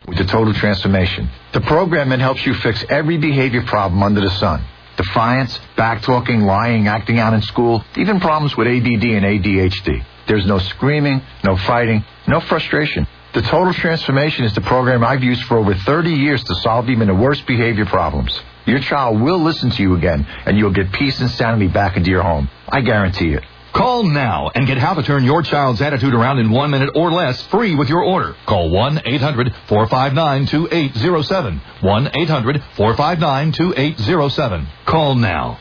with the Total Transformation. The program that helps you fix every behavior problem under the sun. Defiance, backtalking, lying, acting out in school, even problems with ADD and ADHD. There's no screaming, no fighting, no frustration. The Total Transformation is the program I've used for over 30 years to solve even the worst behavior problems. Your child will listen to you again, and you'll get peace and sanity back into your home. I guarantee it. Call now and get how to turn your child's attitude around in 1 minute or less free with your order. Call 1-800-459-2807. 1-800-459-2807. Call now.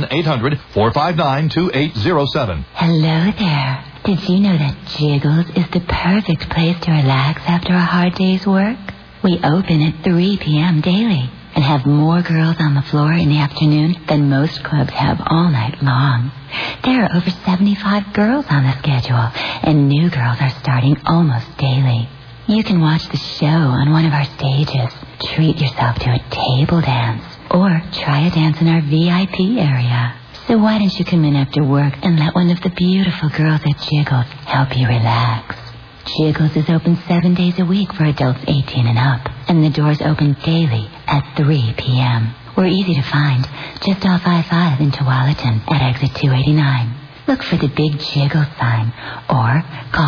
1-800-459-2807. Hello there. Did you know that Jiggles is the perfect place to relax after a hard day's work? We open at 3 p.m. daily and have more girls on the floor in the afternoon than most clubs have all night long. There are over 75 girls on the schedule, and new girls are starting almost daily. You can watch the show on one of our stages, treat yourself to a table dance, or try a dance in our VIP area. So why don't you come in after work and let one of the beautiful girls at Jiggles help you relax? Jiggles is open 7 days a week for adults 18 and up, and the doors open daily at 3 p.m. We're easy to find, just off I-5 in Tualatin at exit 289. Look for the big Jiggles sign, or call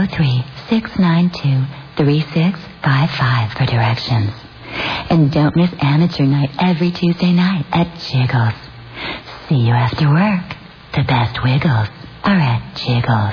503-692-3655 for directions. And don't miss Amateur Night every Tuesday night at Jiggles. See you after work. The best wiggles are at Jiggles.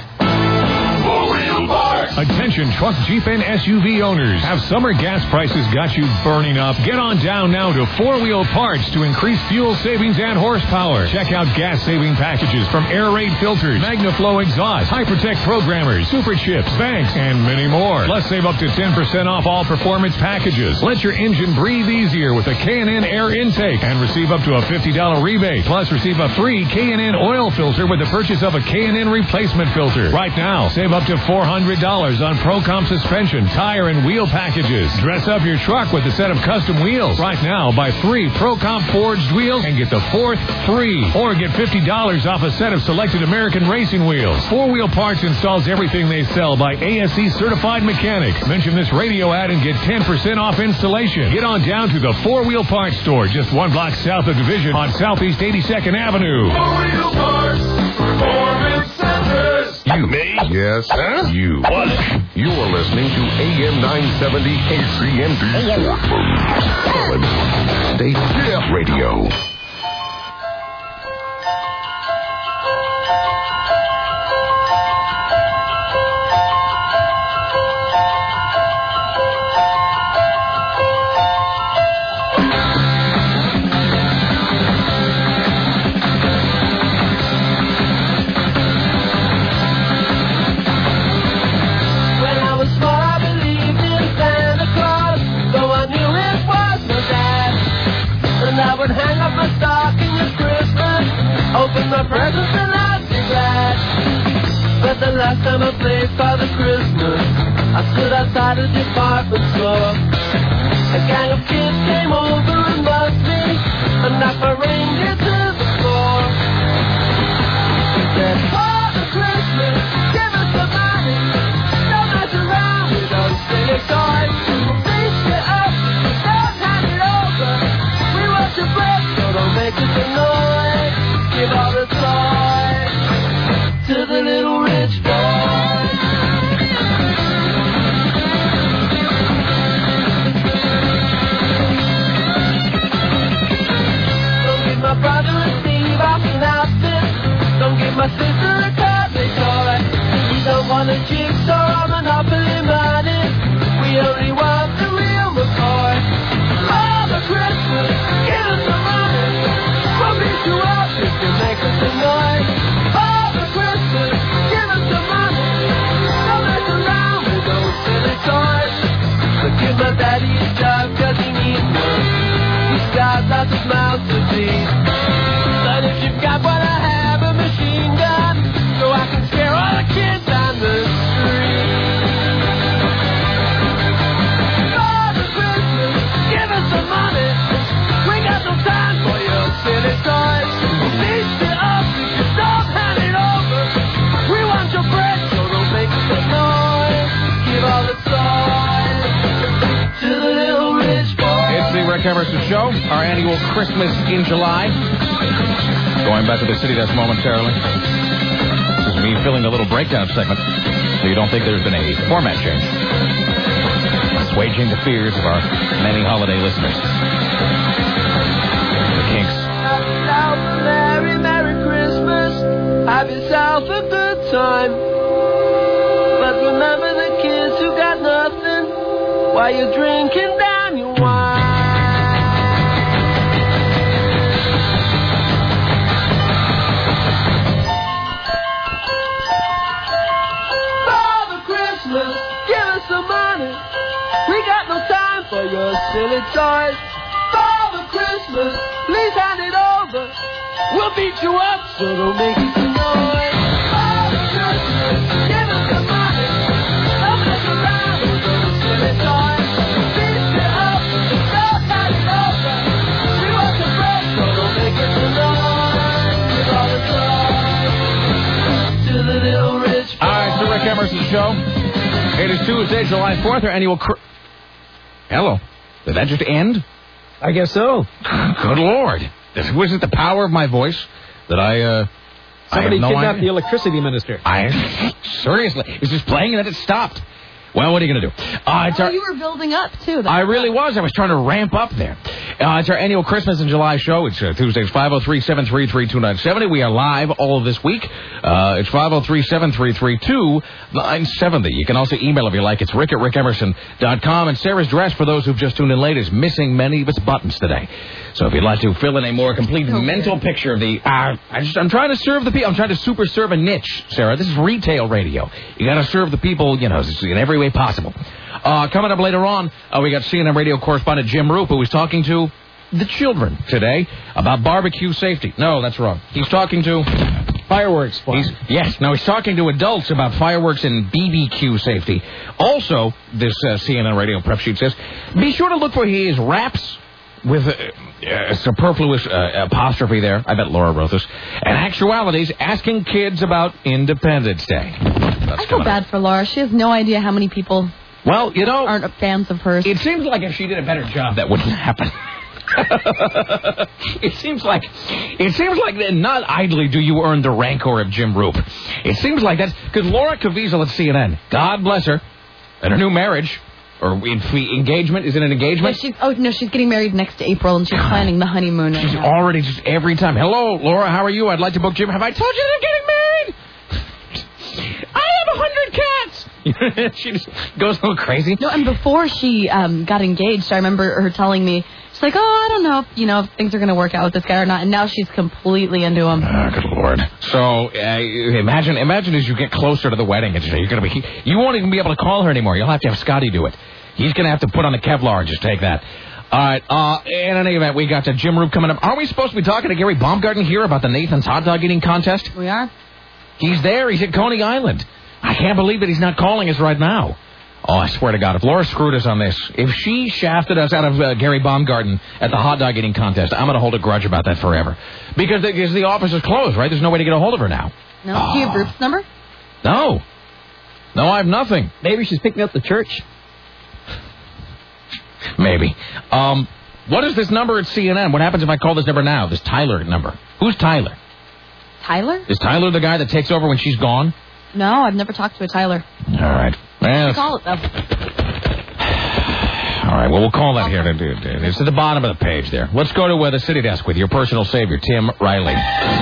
Attention truck, Jeep, and SUV owners. Have summer gas prices got you burning up? Get on down now to 4-Wheel Parts to increase fuel savings and horsepower. Check out gas-saving packages from Air Raid filters, MagnaFlow exhaust, HyperTech programmers, Super Chips, banks, and many more. Plus, save up to 10% off all performance packages. Let your engine breathe easier with a K&N air intake and receive up to a $50 rebate. Plus, receive a free K&N oil filter with the purchase of a K&N replacement filter. Right now, save up to $400 on Procom suspension, tire, and wheel packages. Dress up your truck with a set of custom wheels. Right now, buy 3 Procom forged wheels and get the 4th free. Or get $50 off a set of selected American racing wheels. 4-Wheel Parts installs everything they sell by ASE certified mechanics. Mention this radio ad and get 10% off installation. Get on down to the 4-Wheel Parts store, just 1 block south of Division on Southeast 82nd Avenue. 4-Wheel Parts Performance Centers. You. Me? Yes. Huh? You. What? You are listening to AM 970 KCND. Solid State Radio. Hang up my stocking at Christmas, open my presents and I'd be glad. But the last time I played Father Christmas, I stood outside a department store. A gang of kids came over and mugged me and knocked my reindeer to the floor. They said, Father Christmas, give us some money, don't mess around with those silly toys. We'll beat you up, don't hand it over. Your breath, so don't make us annoyed. Give all the toys to the little rich boy. Don't give my brother a Steve off an outfit. Don't give my sister a cuddly toy. We don't want a jigsaw or Monopoly money. We only want the real McCoy. Father Christmas, give us some money. We'll beat you up if you make us annoyed. Father Christmas, give us some money. Don't mess around with those silly toys. But give my daddy a job 'cause he needs one. He's got lots of mouths to feed. But if you've got what I have, a machine gun, so I can scare all the kids on the street. Father Christmas, give us some money. We got no time for your silly toys. We'll beat you up if you don't hand it over. We want your bread, so don't make us annoyed. Give all the toys to Rick Emerson Show, our annual Christmas in July. Going back to the city desk momentarily. This is me filling the little breakdown segment, so you don't think there's been a format change. Assuaging the fears of our many holiday listeners. The Kinks. Have yourself a Merry, Merry Christmas. Have yourself a good time. But remember the kids who got nothing while you're drinking down your wine. Father Christmas, give us some money. We got no time for your silly toys. Father Christmas, please hand it over. We'll beat you up, so don't make it some noise. Father Christmas, give us some money. Don't mess around with those silly toys. Beat you up, don't hand it over. We want some bread, so don't make it some noise. Give all the toys to the little rich boy. All right, it's the Rick Emerson Show. It is Tuesday, July 4th, our annual... Hello. Did that just end? I guess so. Good Lord. Was it the power of my voice that Somebody no kidnapped idea. the electricity minister. Seriously. It was just playing and then it stopped. Well, what are you going to do? You were building up, too. I really was. I was trying to ramp up there. It's our annual Christmas in July show. It's Tuesdays, 503-733-2970. We are live all of this week. It's 503-733-2970. You can also email if you like. It's rick@rickemerson.com. And Sarah's dress, for those who've just tuned in late, is missing many of its buttons today. So if you'd like to fill in a more complete mental picture of the... I'm trying to serve the people. I'm trying to super serve a niche, Sarah. This is retail radio. You got to serve the people, in every way possible. Coming up later on, we got CNN radio correspondent Jim Roop, who was talking to the children today about barbecue safety. No, that's wrong. He's talking to... Fireworks. He's talking to adults about fireworks and BBQ safety. Also, this CNN radio prep sheet says, be sure to look for his raps with a superfluous apostrophe there. I bet Laura wrote this. And actualities, asking kids about Independence Day. I feel bad for Laura. She has no idea how many people aren't fans of hers. It seems like if she did a better job, that wouldn't happen. It seems like not idly do you earn the rancor of Jim Roop. It seems like that's because Laura Caviezel at CNN, God bless her, and her new marriage or engagement. Is it an engagement? Yeah, she's getting married next April, and she's planning the honeymoon. She's already just every time. Hello, Laura. How are you? I'd like to book Jim. Have I told you that I'm getting married? I have 100 cats. She just goes a little crazy. No, and before she got engaged, I remember her telling me, she's like, I don't know if things are going to work out with this guy or not. And now she's completely into him. Good Lord. So imagine as you get closer to the wedding, you won't even be able to call her anymore. You'll have to have Scotty do it. He's going to have to put on the Kevlar and just take that. All right. In any event, we got Jim Roop coming up. Aren't we supposed to be talking to Gary Baumgarten here about the Nathan's hot dog eating contest? We are. He's there. He's at Coney Island. I can't believe that he's not calling us right now. Oh, I swear to God, if Laura screwed us on this, if she shafted us out of Gary Baumgarten at the hot dog eating contest, I'm going to hold a grudge about that forever. Because the office is closed, right? There's no way to get a hold of her now. No? Do you have Roop's number? No, I have nothing. Maybe she's picking up the church. Maybe. What is this number at CNN? What happens if I call this number now, this Tyler number? Who's Tyler? Tyler? Is Tyler the guy that takes over when she's gone? No, I've never talked to a Tyler. All right. Call it, though. All right, well, we'll call that here. It's at the bottom of the page there. Let's go to the city desk with your personal savior, Tim Riley.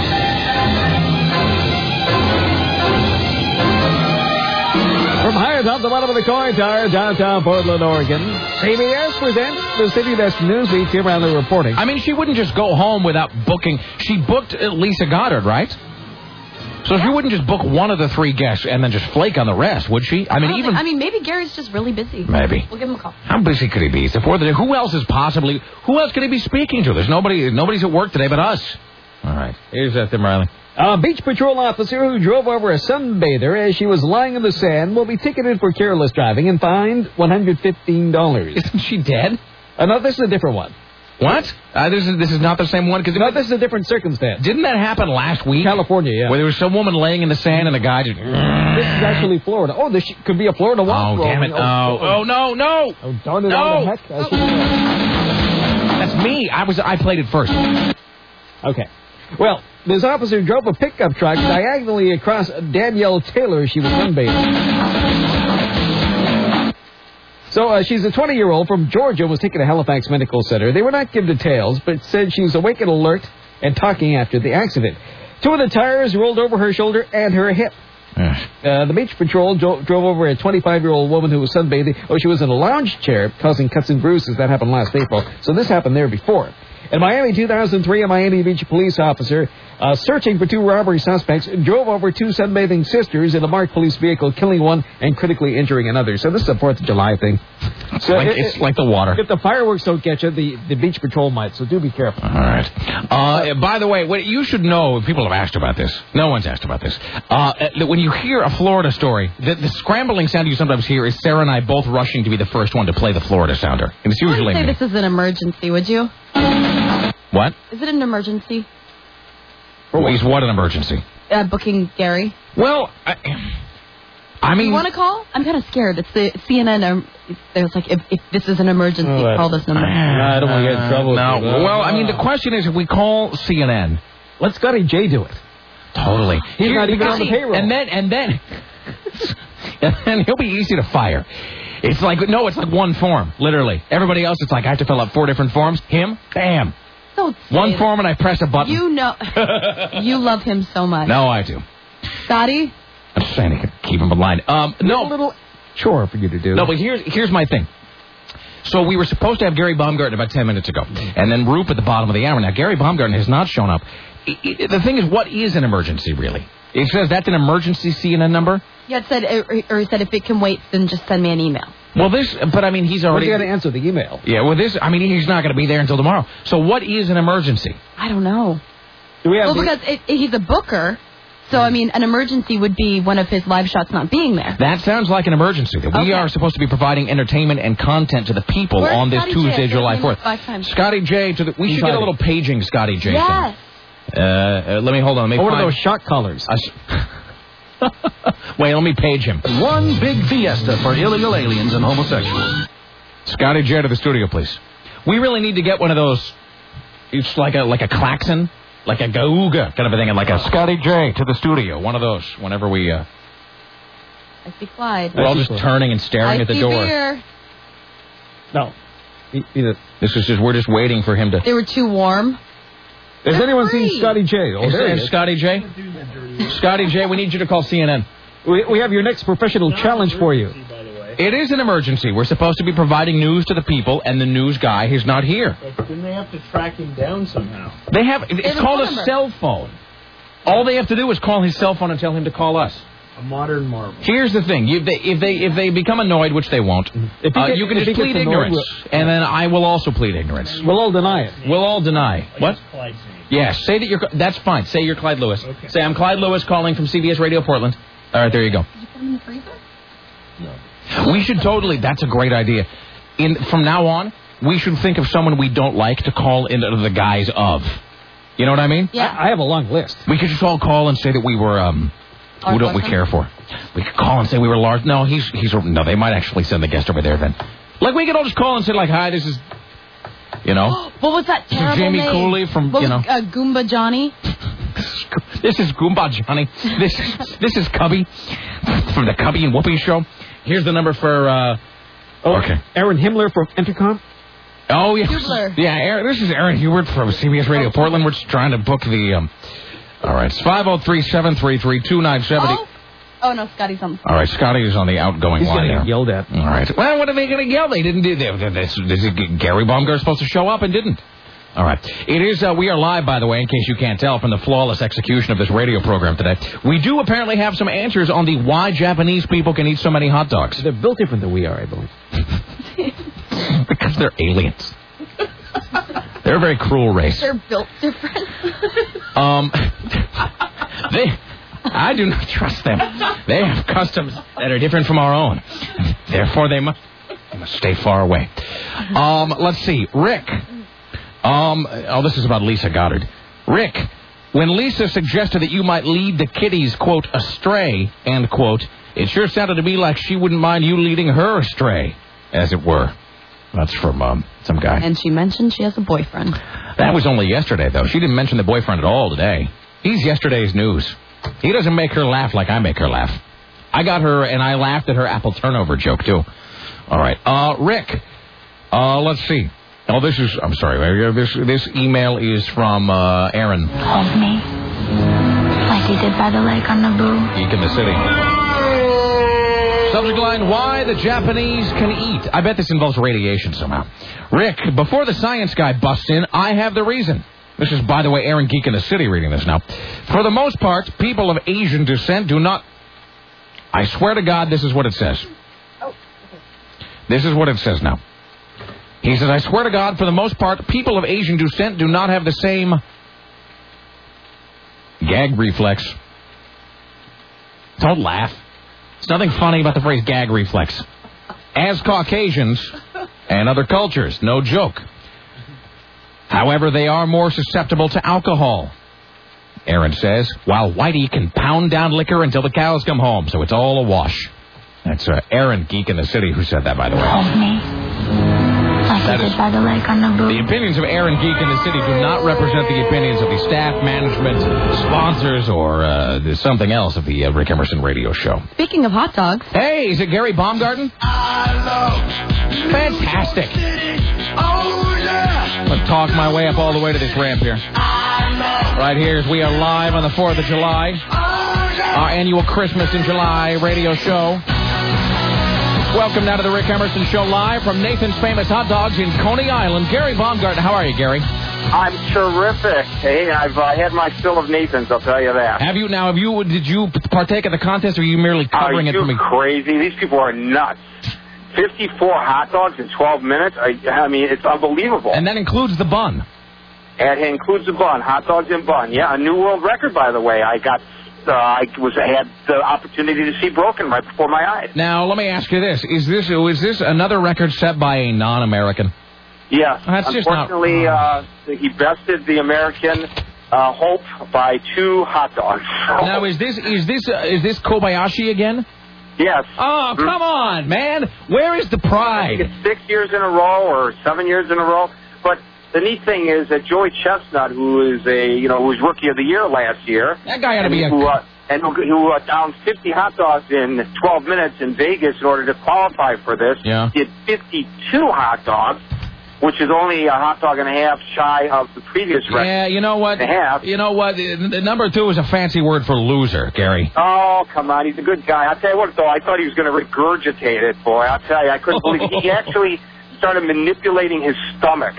From high atop the bottom of the coin tower, downtown Portland, Oregon, CBS presents the City Desk Newsbeat. Tim Riley reporting. I mean, she wouldn't just go home without booking. She booked Lisa Goddard, right? So she wouldn't just book one of the three guests and then just flake on the rest, would she? Maybe Gary's just really busy. Maybe. We'll give him a call. How busy could he be? It's the 4th of the day. Who else could he be speaking to? There's nobody's at work today but us. All right. Here's Tim Riley. A beach patrol officer who drove over a sunbather as she was lying in the sand will be ticketed for careless driving and fined $115. Isn't she dead? No, this is a different one. What? This is not the same one? No, this is a different circumstance. Didn't that happen last week? California, yeah. Where there was some woman laying in the sand and the guy just... This is actually Florida. Oh, this could be a Florida walk. Oh, damn it. Oh, no. Oh, darn it. No. What the heck? That's me. I played it first. Okay. Well, this officer drove a pickup truck diagonally across Danielle Taylor. She was sunbathing. So she's a 20-year-old from Georgia, was taken to Halifax Medical Center. They would not give details, but said she was awake and alert and talking after the accident. 2 of the tires rolled over her shoulder and her hip. The beach patrol drove over a 25-year-old woman who was sunbathing. She was in a lounge chair, causing cuts and bruises. That happened last April. So this happened there before. In Miami, 2003, a Miami Beach police officer searching for 2 robbery suspects drove over 2 sunbathing sisters in a marked police vehicle, killing one and critically injuring another. So this is a 4th of July thing. So it's like the water. If the fireworks don't get you, the beach patrol might. So do be careful. All right. By the way, what you should know, people have asked about this. No one's asked about this. When you hear a Florida story, the scrambling sound you sometimes hear is Sarah and I both rushing to be the first one to play the Florida sounder. It's usually I would say this is an emergency, would you? What? Is it an emergency? Is what an emergency? Booking Gary. Well, I mean... You want to call? I'm kind of scared. It's the CNN. There's like, if this is an emergency, call this number. I don't want to get in trouble. No. Well, I mean, the question is, if we call CNN... Let Scotty J do it. Totally. He's not even on the payroll. And then he'll be easy to fire. It's like one form, literally. Everybody else, it's like I have to fill out 4 different forms. Him, bam. Don't say one that. form and I press a button. You know, you love him so much. No, I do. Scotty? I'm just saying to keep him in line. No. A little chore for you to do. No, but here's my thing. So we were supposed to have Gary Baumgarten about 10 minutes ago. And then Roop at the bottom of the hour. Now, Gary Baumgarten has not shown up. The thing is, what is an emergency, really? It says that's an emergency CNN number? Yeah, it said, or he said if it can wait, then just send me an email. Well, he's already... Well, you got to answer the email. Yeah, well, he's not going to be there until tomorrow. So what is an emergency? I don't know. Because he's a booker, so, I mean, an emergency would be one of his live shots not being there. That sounds like an emergency. That we are supposed to be providing entertainment and content to the people on this Tuesday, July 4th. Scotty J we should get a little paging Scotty J Yes. thing. Let me hold on. What are those shot collars? Wait, let me page him. One big fiesta for illegal aliens and homosexuals. Scotty J to the studio, please. We really need to get one of those. It's like a klaxon, like a gauga kind of a thing, and like a Scotty J to the studio. One of those. Whenever we. I see Clyde. We're all just turning and staring at the door. Beer. No. We're just waiting for him to. They were too warm. Has anyone seen Scotty J? Oh, there he is. Scotty J? Scotty J, we need you to call CNN. We have your next professional challenge for you. It is an emergency. We're supposed to be providing news to the people, and the news guy is not here. But then they have to track him down somehow. It's called a cell phone. All they have to do is call his cell phone and tell him to call us. A modern marvel. Here's the thing: if they become annoyed, which they won't, you can just plead ignorance, and then I will also plead ignorance. We'll all deny it. We'll all deny. What? Yes. Say that you're. That's fine. Say you're Clyde Lewis. Okay. Say I'm Clyde Lewis calling from CBS Radio Portland. All right, there you go. Did you put him in the freezer? No. We should totally. That's a great idea. From now on, we should think of someone we don't like to call into the guise of. You know what I mean? Yeah. I have a long list. We could just all call and say that we were. Who don't we care for? We could call and say we were large. No, no. They might actually send the guest over there then. Like we could all just call and say like, hi, this is. You know. What was that terrible Jamie name? Cooley from Goomba Johnny. This is Goomba Johnny. This is Cubby from the Cubby and Whoopi show. Here's the number for. Okay. Aaron Himmler from Entercom. Oh yeah. Hubler. Yeah, this is Aaron Hubert from CBS Radio Portland. We're just trying to book the. All right, it's 503-733-2970. Oh no, Scotty's on. All right, Scotty is on the outgoing line. He's going to get yelled at. All right. Well, what are they going to yell? They didn't do that. Gary Baumgart's supposed to show up and didn't. All right. It is. We are live, by the way, in case you can't tell from the flawless execution of this radio program today. We do apparently have some answers on the why Japanese people can eat so many hot dogs. They're built different than we are, I believe. Because they're aliens. They're a very cruel race. They're built different. I do not trust them. They have customs that are different from our own. Therefore, they must stay far away. Let's see. Rick. This is about Lisa Goddard. Rick, when Lisa suggested that you might lead the kiddies, quote, astray, end quote, it sure sounded to me like she wouldn't mind you leading her astray, as it were. That's from some guy. And she mentioned she has a boyfriend. That was only yesterday, though. She didn't mention the boyfriend at all today. He's yesterday's news. He doesn't make her laugh like I make her laugh. I got her, and I laughed at her apple turnover joke, too. All right. Rick, let's see. Oh, I'm sorry. This email is from Aaron. Hold me. Like you did by the lake on Naboo. Geek in the City. Subject line, why the Japanese can eat. I bet this involves radiation somehow. Rick, before the science guy busts in, I have the reason. This is, by the way, Aaron Geek in the City reading this now. For the most part, people of Asian descent do not... I swear to God, this is what it says. This is what it says now. He says, I swear to God, for the most part, people of Asian descent do not have the same gag reflex. Don't laugh. There's nothing funny about the phrase gag reflex. As Caucasians and other cultures, no joke. However, they are more susceptible to alcohol, Aaron says, while Whitey can pound down liquor until the cows come home, so it's all a wash. That's Aaron Geek in the City who said that, by the way. Hold me. Like you did by the lake on Naboo. The opinions of Aaron Geek in the City do not represent the opinions of the staff, management, sponsors, or something else of the Rick Emerson radio show. Speaking of hot dogs. Hey, is it Gary Baumgarten? Fantastic. I'm going to talk my way up all the way to this ramp here. Right here as we are live on the 4th of July. Our annual Christmas in July radio show. Welcome now to the Rick Emerson Show live from Nathan's Famous Hot Dogs in Coney Island. Gary Baumgarten, how are you, Gary? I'm terrific. Hey, I've had my fill of Nathan's, I'll tell you that. Did you partake of the contest, or are you merely covering it for me? Are you crazy? These people are nuts. 54 hot dogs in 12 minutes? I mean, it's unbelievable. And that includes the bun. It includes the bun, hot dogs and bun. Yeah, a new world record, by the way. I had the opportunity to see broken right before my eyes. Now, let me ask you this. Is this another record set by a non-American? Yes. That's unfortunately, he bested the American hope by 2 hot dogs. Now, is this Kobayashi again? Yes. Oh, come on, man. Where is the pride? I think it's 6 years in a row or 7 years in a row. But the neat thing is that Joey Chestnut, who is who was Rookie of the Year last year, that guy ought to be who downed 50 hot dogs in 12 minutes in Vegas in order to qualify for this, did 52 hot dogs, which is only a hot dog and a half shy of the previous record. Yeah, you know what? The number 2 is a fancy word for loser, Gary. Oh, come on. He's a good guy. I'll tell you what, though. I thought he was going to regurgitate it, boy. I'll tell you. I couldn't believe it. He actually started manipulating his stomach.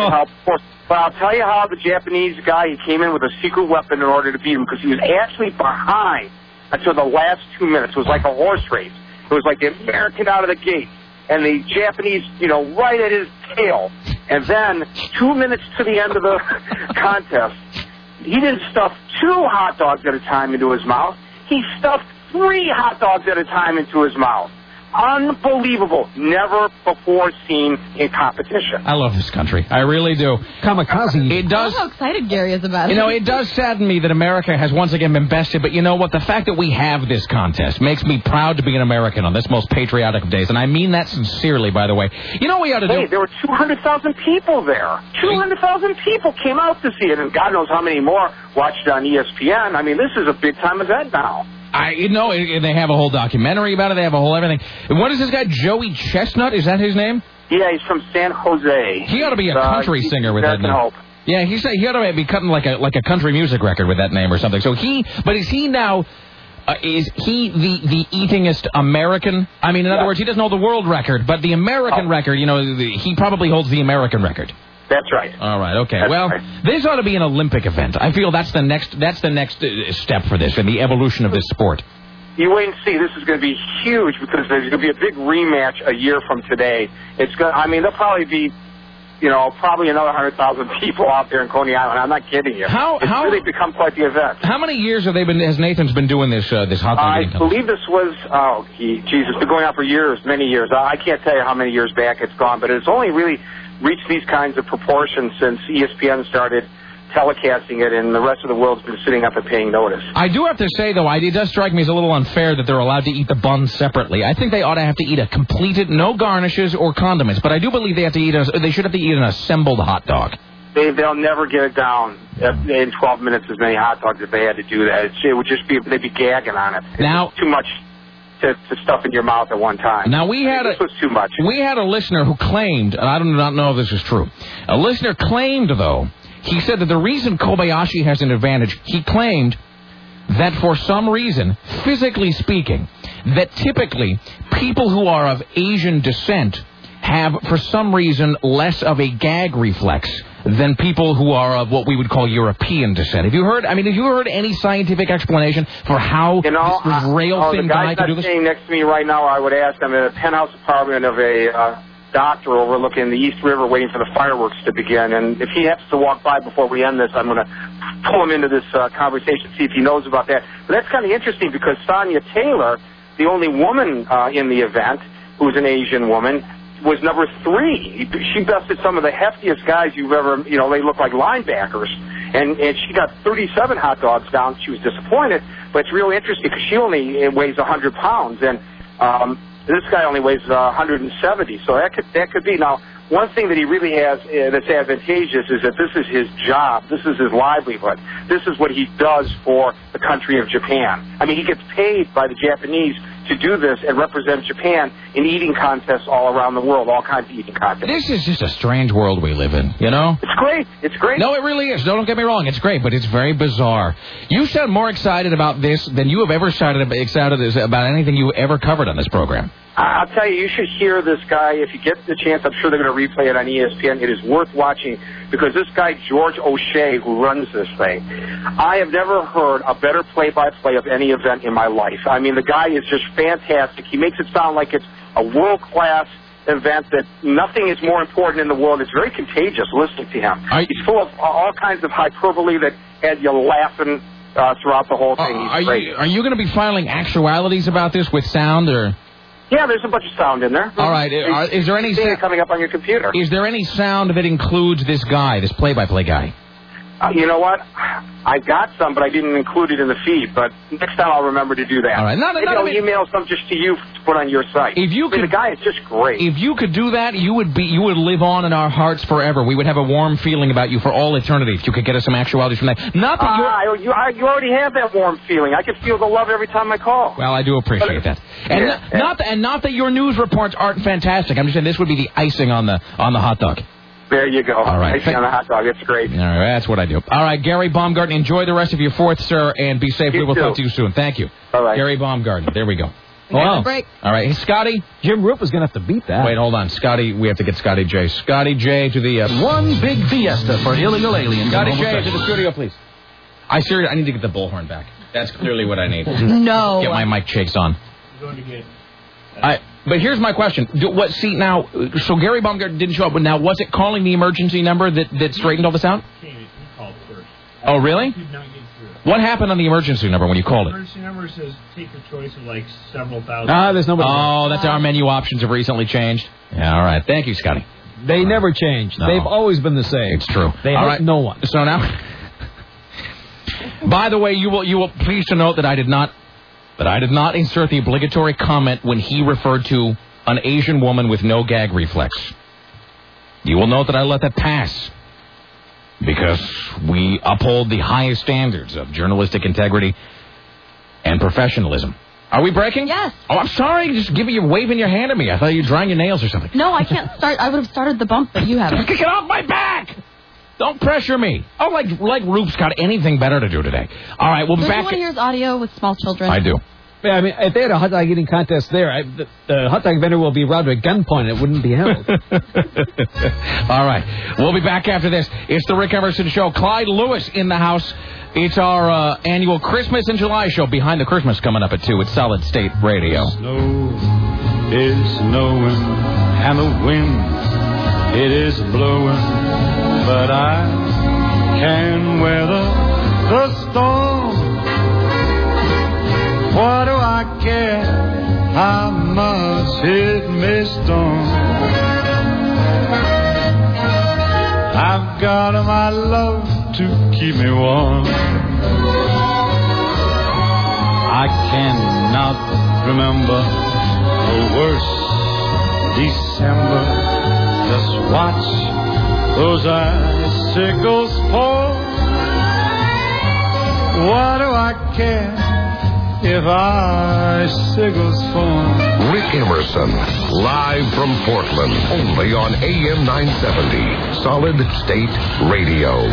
But I'll tell you how the Japanese guy, he came in with a secret weapon in order to beat him, because he was actually behind until the last 2 minutes. It was like a horse race. It was like the American out of the gate, and the Japanese, right at his tail. And then 2 minutes to the end of the contest, he didn't stuff 2 hot dogs at a time into his mouth. He stuffed 3 hot dogs at a time into his mouth. Unbelievable. Never before seen in competition. I love this country. I really do. Kamikaze. It does. How excited Gary is about it. It does sadden me that America has once again been bested, but you know what? The fact that we have this contest makes me proud to be an American on this most patriotic of days, and I mean that sincerely, by the way. You know what we ought to do? Hey, there were 200,000 people there. 200,000 people came out to see it, and God knows how many more watched on ESPN. I mean, this is a big-time event now. They have a whole documentary about it. They have a whole everything. What is this guy, Joey Chestnut? Is that his name? Yeah, he's from San Jose. He ought to be a country singer with that name. Hope. Yeah, he ought to be cutting like a country music record with that name or something. So is he now? Is he the eatingest American? I mean, in other words, he doesn't hold the world record, but the American record. He probably holds the American record. That's right. All right. Okay. That's well, right. This ought to be an Olympic event. I feel that's the next step for this in the evolution of this sport. You wait and see. This is going to be huge because there's going to be a big rematch a year from today. There'll probably be, probably another 100,000 people out there in Coney Island. I'm not kidding you. It's really become quite the event. How many years has Nathan's been doing this hot dog eating contest? I believe this was it's been going on for years, many years. I can't tell you how many years back it's gone, but it's only really reached these kinds of proportions since ESPN started telecasting it, and the rest of the world's been sitting up and paying notice. I do have to say, though, it does strike me as a little unfair that they're allowed to eat the buns separately. I think they ought to have to eat a completed, no garnishes or condiments, but I do believe they should have to eat an assembled hot dog. They'll never get it down in 12 minutes as many hot dogs if they had to do that. It would just be, they'd be gagging on it. Now, it's too much to stuff in your mouth at one time. Now, this was too much. We had a listener who claimed, and I do not know if this is true, a listener claimed, though, he said that the reason Kobayashi has an advantage, he claimed that for some reason, physically speaking, that typically people who are of Asian descent have, for some reason, less of a gag reflex than people who are of what we would call European descent. Have you heard any scientific explanation for how this rail-thin guy can do this? The guy's sitting next to me right now, I would ask. I'm in a penthouse apartment of a doctor overlooking the East River waiting for the fireworks to begin. And if he happens to walk by before we end this, I'm going to pull him into this conversation, see if he knows about that. But that's kind of interesting because Sonia Taylor, the only woman in the event who's an Asian woman, was number 3. She bested some of the heftiest guys you've ever, they look like linebackers. And she got 37 hot dogs down. She was disappointed, but it's really interesting because she only weighs 100 pounds. And this guy only weighs 170, so that could be. Now, one thing that he really has that's advantageous is that this is his job. This is his livelihood. This is what he does for the country of Japan. I mean, he gets paid by the Japanese to do this and represent Japan in eating contests all around the world, all kinds of eating contests. This is just a strange world we live in, you know? It's great. It's great. No, it really is. Don't get me wrong. It's great, but it's very bizarre. You sound more excited about this than you have ever excited about anything you've ever covered on this program. I'll tell you, you should hear this guy. If you get the chance, I'm sure they're going to replay it on ESPN. It is worth watching because this guy, George O'Shea, who runs this thing, I have never heard a better play-by-play of any event in my life. I mean, the guy is just fantastic. He makes it sound like it's a world-class event, that nothing is more important in the world. It's very contagious listening to him. He's full of all kinds of hyperbole that had you laughing throughout the whole thing. He's great. Are you going to be filing actualities about this with sound, or...? Yeah, there's a bunch of sound in there. All right. Is there any sound coming up on your computer? Is there any sound that includes this guy, this play-by-play guy? You know what? I got some, but I didn't include it in the feed. But next time I'll remember to do that. All right. Maybe I'll email some just to you to put on your site. The guy is just great. If you could do that, you would live on in our hearts forever. We would have a warm feeling about you for all eternity if you could get us some actualities from that. Not that you already have that warm feeling. I can feel the love every time I call. Well, I do appreciate that. And not that your news reports aren't fantastic. I'm just saying this would be the icing on the hot dog. There you go. All right. Icing on the hot dog. It's great. All right. That's what I do. All right. Gary Baumgarten, enjoy the rest of your 4th, sir, and be safe. We will talk to you soon. Thank you. All right. Gary Baumgarten. There we go. Wow. Break. All right. Hey, Scotty. Jim Roop is going to have to beat that. Wait, hold on. Scotty, we have to get Scotty J. Scotty J to the... One big fiesta for illegal aliens. Scotty J to the studio, please. I need to get the bullhorn back. That's clearly what I need. No. Get my mic checks on. Going to get... But here's my question. So Gary Baumgarten didn't show up, but now was it calling the emergency number that straightened all this out? He called first. Oh, really? Did not get through. What happened on the emergency number when you called it? The emergency number says take your choice of like several thousand. There's nobody. Oh, that's our menu options have recently changed. Yeah, all right. Thank you, Scotty. They never change. No. They've always been the same. It's true. They hurt no one. So now, by the way, you will please to note that I did not insert the obligatory comment when he referred to an Asian woman with no gag reflex. You will note that I let that pass because we uphold the highest standards of journalistic integrity and professionalism. Are we breaking? Yes. Oh, I'm sorry. Just you're waving your hand at me. I thought you were drying your nails or something. No, I can't start. I would have started the bump, but you haven't. Get off my back! Don't pressure me. Oh, like Roop's got anything better to do today. All right, we'll be back. Do you want to hear his audio with small children? I do. Yeah, I mean, if they had a hot dog eating contest there, the hot dog vendor will be robbed at gunpoint. It wouldn't be held. All right. We'll be back after this. It's the Rick Emerson Show. Clyde Lewis in the house. It's our annual Christmas in July show, Behind the Christmas, coming up at 2 at Solid State Radio. Snow is snowing and the wind, it is blowing, but I can weather the storm. What do I care how much it may storm? I've got my love to keep me warm. I cannot remember the worst December. Just watch those icicles pour. Why do I care if icicles fall? Rick Emerson, live from Portland, only on AM 970, Solid State Radio.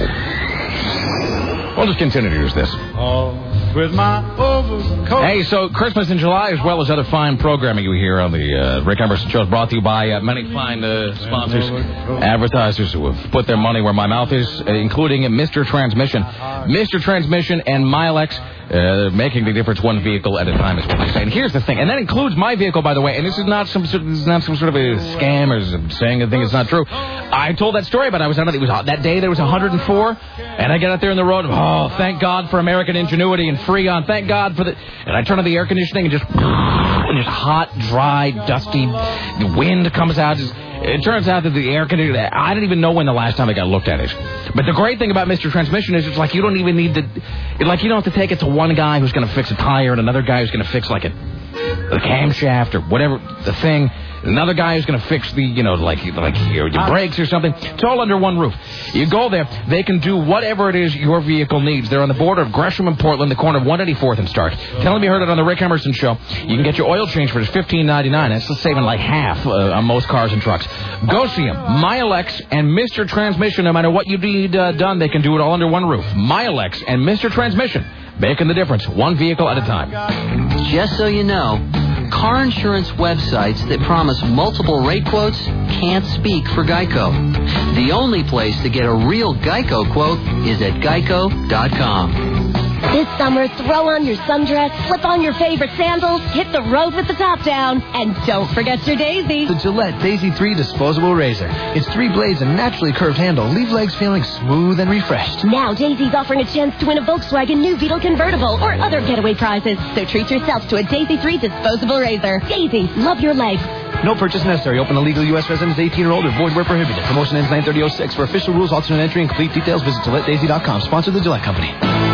We'll just continue to use this. With my overcoat. Hey, so Christmas in July, as well as other fine programming you hear on the Rick Emerson Show, is brought to you by many fine sponsors, advertisers who have put their money where my mouth is, including Mr. Transmission. Mr. Transmission and Milex, making the difference one vehicle at a time is what they say. And here's the thing, and that includes my vehicle, by the way, and this is not some sort of a scam or saying a thing that's not true. I told that story, but I was on it was that day there was 104, and I get out there on the road, oh, thank God for American ingenuity and Freon, thank God for the... And I turn on the air conditioning and just hot, dry, dusty, the wind comes out. It turns out that the air conditioner, I don't even know when the last time I got looked at it. But the great thing about Mr. Transmission is it's like you don't even need to, like you don't have to take it to one guy who's going to fix a tire and another guy who's going to fix like a camshaft or whatever, the thing. Another guy who's going to fix the, like your brakes or something. It's all under one roof. You go there, they can do whatever it is your vehicle needs. They're on the border of Gresham and Portland, the corner of 184th and Stark. Tell them you heard it on the Rick Emerson Show. You can get your oil change for just $15.99. That's saving like half on most cars and trucks. Go see them. Milex and Mr. Transmission. No matter what you need done, they can do it all under one roof. Milex and Mr. Transmission, making the difference one vehicle at a time. Just so you know, car insurance websites that promise multiple rate quotes can't speak for Geico. The only place to get a real Geico quote is at geico.com. This summer, throw on your sundress, slip on your favorite sandals, hit the road with the top down, and don't forget your Daisy. The Gillette Daisy 3 disposable razor. Its 3 blades and naturally curved handle leave legs feeling smooth and refreshed. Now Daisy's offering a chance to win a Volkswagen New Beetle convertible or other getaway prizes. So treat yourself to a Daisy 3 disposable razor. Daisy, love your legs. No purchase necessary. Open to legal U.S. residents 18 or older. Void where prohibited. Promotion ends 9/30/06. For official rules, alternate entry, and complete details, visit GilletteDaisy.com. Sponsored the Gillette Company.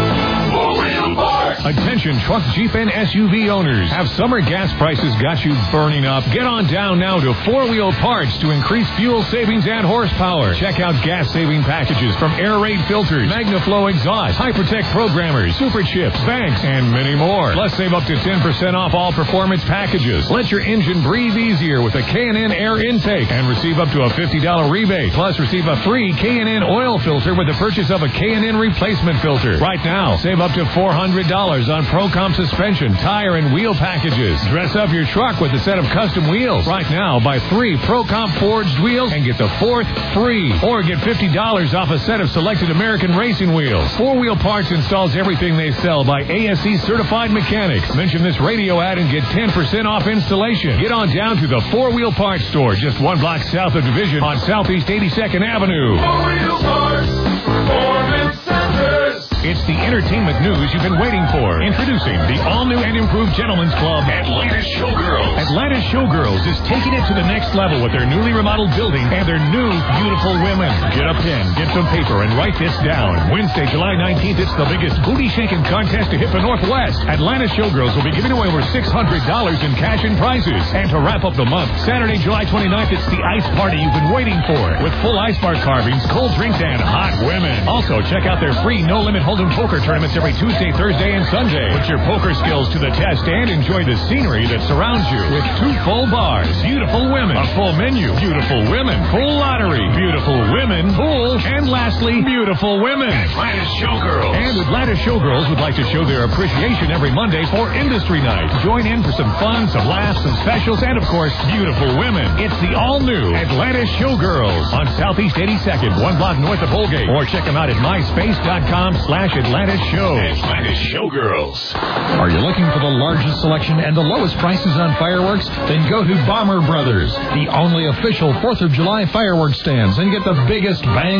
Attention truck, Jeep, and SUV owners. Have summer gas prices got you burning up? Get on down now to 4-Wheel Parts to increase fuel savings and horsepower. Check out gas-saving packages from Air Raid filters, MagnaFlow exhaust, Hypertech programmers, Super Chips, banks, and many more. Plus, save up to 10% off all performance packages. Let your engine breathe easier with a K&N air intake and receive up to a $50 rebate. Plus, receive a free K&N oil filter with the purchase of a K&N replacement filter. Right now, save up to $400 on ProComp suspension, tire, and wheel packages. Dress up your truck with a set of custom wheels. Right now, buy 3 ProComp forged wheels and get the 4th free. Or get $50 off a set of selected American racing wheels. 4-Wheel Parts installs everything they sell by ASE certified mechanics. Mention this radio ad and get 10% off installation. Get on down to the 4-Wheel Parts store, just 1 block south of Division on Southeast 82nd Avenue. 4-Wheel Parts, Performance Centers. It's the entertainment news you've been waiting for. Introducing the all-new and improved Gentlemen's Club, Atlantis Showgirls. Atlantis Showgirls is taking it to the next level with their newly remodeled building and their new beautiful women. Get a pen, get some paper, and write this down. Wednesday, July 19th, it's the biggest booty-shaking contest to hit the Northwest. Atlantis Showgirls will be giving away over $600 in cash and prizes. And to wrap up the month, Saturday, July 29th, it's the ice party you've been waiting for. With full ice bar carvings, cold drinks, and hot women. Also, check out their free no-limit Hold'em poker tournaments every Tuesday, Thursday, and Sunday. Put your poker skills to the test and enjoy the scenery that surrounds you with 2 full bars, beautiful women, a full menu, beautiful women, full lottery, beautiful women, pool, and lastly, beautiful women. Atlantis Showgirls. And Atlantis Showgirls would like to show their appreciation every Monday for Industry Night. Join in for some fun, some laughs, some specials, and of course, beautiful women. It's the all-new Atlantis Showgirls on Southeast 82nd, 1 block north of Holgate. Or check them out at myspace.com/Atlantis Show. Atlantis Showgirls. Are you looking for the largest selection and the lowest prices on fireworks? Then go to Bomber Brothers, the only official 4th of July fireworks stands, and get the biggest bang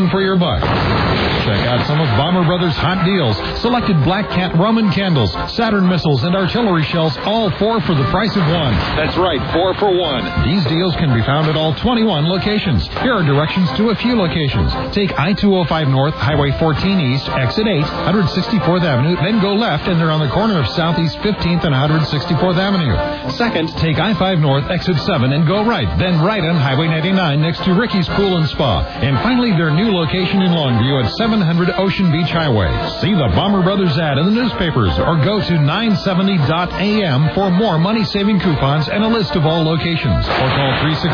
bang for your buck. Check out some of Bomber Brothers' hot deals. Selected Black Cat Roman candles, Saturn missiles, and artillery shells, all 4 for the price of 1. That's right, 4 for 1. These deals can be found at all 21 locations. Here are directions to a few locations. Take I-205 North, Highway 14 East, Exit 8, 164th Avenue, then go left and they're on the corner of Southeast 15th and 164th Avenue. Second, take I-5 North, Exit 7 and go right, then right on Highway 99 next to Ricky's Pool and Spa. And finally, their new location in Longview at 700 Ocean Beach Highway. See the Bomber Brothers ad in the newspapers or go to 970.am for more money-saving coupons and a list of all locations. Or call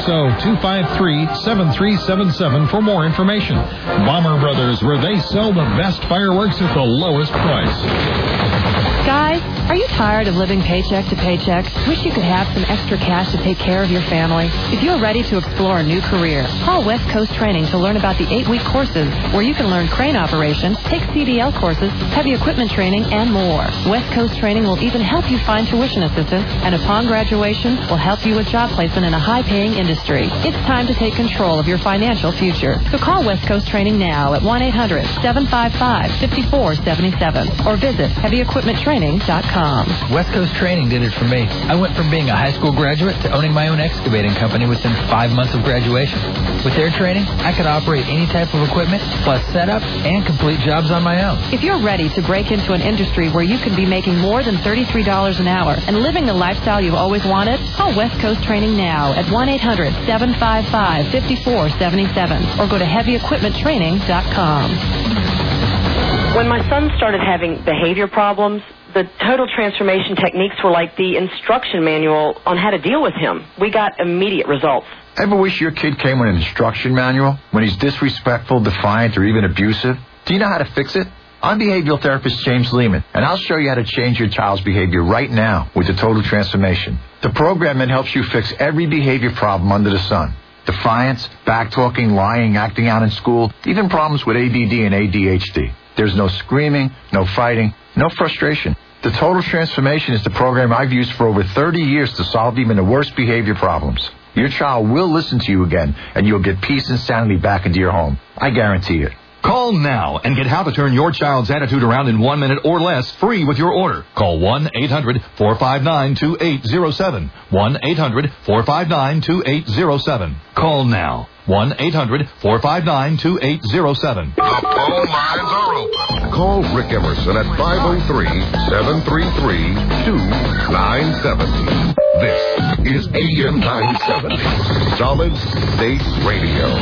360-253-7377 for more information. Bomber Brothers, where they sell the best fireworks at the lowest price. Guys, are you tired of living paycheck to paycheck? Wish you could have some extra cash to take care of your family? If you're ready to explore a new career, call West Coast Training to learn about the 8-week courses where you can learn crane operation, take CDL courses, heavy equipment training, and more. West Coast Training will even help you find tuition assistance, and upon graduation, will help you with job placement in a high-paying industry. It's time to take control of your financial future. So call West Coast Training now at 1-800-755-5477 or visit heavyequipmenttraining.com. West Coast Training did it for me. I went from being a high school graduate to owning my own excavating company within 5 months of graduation. With their training, I could operate any type of equipment, plus set up and complete jobs on my own. If you're ready to break into an industry where you can be making more than $33 an hour and living the lifestyle you've always wanted, call West Coast Training now at 1-800-755-5477 or go to heavyequipmenttraining.com. When my son started having behavior problems, the total transformation techniques were like the instruction manual on how to deal with him. We got immediate results. Ever wish your kid came with an instruction manual when he's disrespectful, defiant, or even abusive? Do you know how to fix it? I'm behavioral therapist James Lehman, and I'll show you how to change your child's behavior right now with the Total Transformation. The program that helps you fix every behavior problem under the sun. Defiance, backtalking, lying, acting out in school, even problems with ADD and ADHD. There's no screaming, no fighting, no frustration. The Total Transformation is the program I've used for over 30 years to solve even the worst behavior problems. Your child will listen to you again, and you'll get peace and sanity back into your home. I guarantee it. Call now and get how to turn your child's attitude around in 1 minute or less free with your order. Call 1-800-459-2807. 1-800-459-2807. Call now. 1-800-459-2807. The phone lines are open. Call Rick Emerson at 503-733-2970. This is AM 970, Solid State Radio.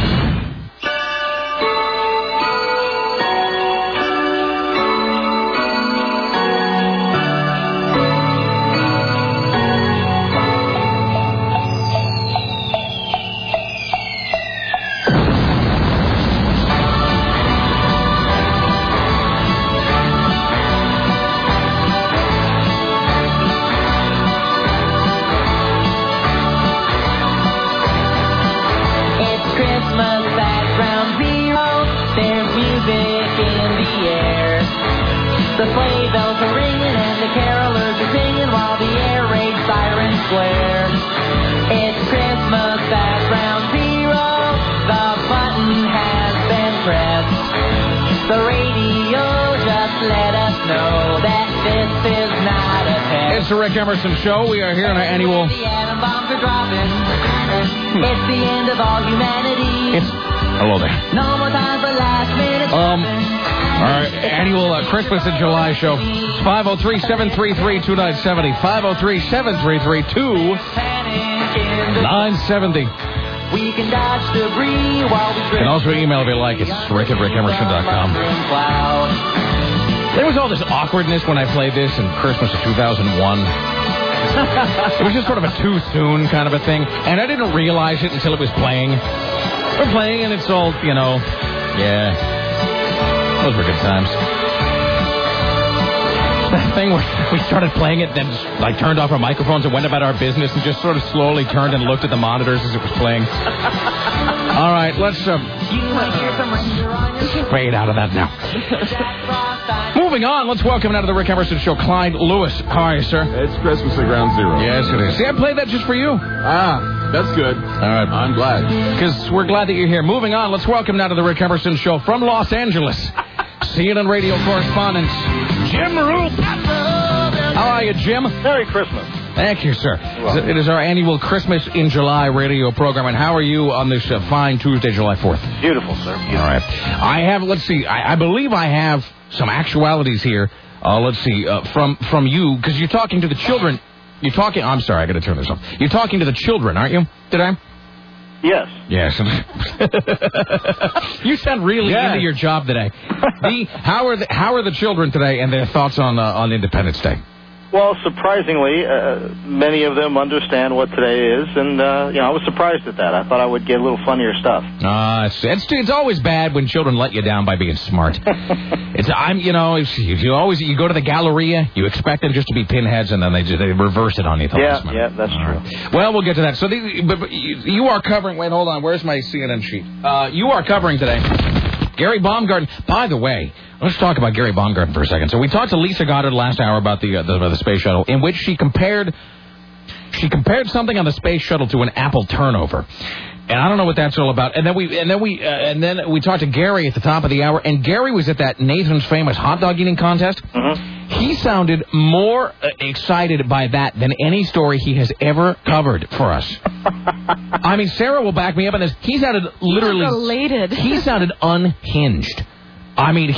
The sleigh bells are ringing and the carolers are singing while the air raid sirens flare. It's Christmas at Ground Zero. The button has been pressed. The radio just let us know that this is not a test. It's the Rick Emerson Show. We are here on our annual... The atom bombs are dropping. It's the end of all humanity. Hello there. No more time for last minute our annual Christmas in July show. 503-733-2970. 503-733-2970. We can dodge debris while we... You can also email if you like. It's rick@rickemerson.com. There was all this awkwardness when I played this in Christmas of 2001. It was just sort of a too soon kind of a thing. And I didn't realize it until it was playing. We're playing and it's all, yeah. Those were good times. That thing where we started playing it, then just, turned off our microphones and went about our business and just sort of slowly turned and looked at the monitors as it was playing. All right, let's fade out of that now. Moving on, let's welcome out of the Rick Emerson Show, Clyde Lewis. How are you, sir? It's Christmas at Ground Zero. Yes, it is. See, I played that just for you. That's good. All right. I'm glad. Because we're glad that you're here. Moving on, let's welcome now to the Rick Emerson Show from Los Angeles, CNN radio correspondent, Jim Roop. How are you, Jim? Merry Christmas. Thank you, sir. It is our annual Christmas in July radio program. And how are you on this fine Tuesday, July 4th? Beautiful, sir. Beautiful. All right. I have, let's see, I believe I have some actualities here. Let's see, from you, because you're talking to the children. I'm sorry, I got to turn this off. You're talking to the children, aren't you? Did I? Yes. Yes. You sound really into your job today. How are the children today and their thoughts on Independence Day? Well, surprisingly, many of them understand what today is, and I was surprised at that. I thought I would get a little funnier stuff. It's always bad when children let you down by being smart. You go to the Galleria, you expect them just to be pinheads, and then they reverse it on you. Yeah, that's true. Well, we'll get to that. So but you are covering. Wait, hold on. Where's my CNN sheet? You are covering today Gary Baumgarten. By the way, let's talk about Gary Baumgarten for a second. So we talked to Lisa Goddard last hour about the space shuttle, in which she compared something on the space shuttle to an apple turnover. And I don't know what that's all about. And then we talked to Gary at the top of the hour, and Gary was at that Nathan's Famous hot dog eating contest. Mm-hmm. He sounded more excited by that than any story he has ever covered for us. I mean, Sarah will back me up on this. He sounded literally elated. He sounded unhinged. I mean,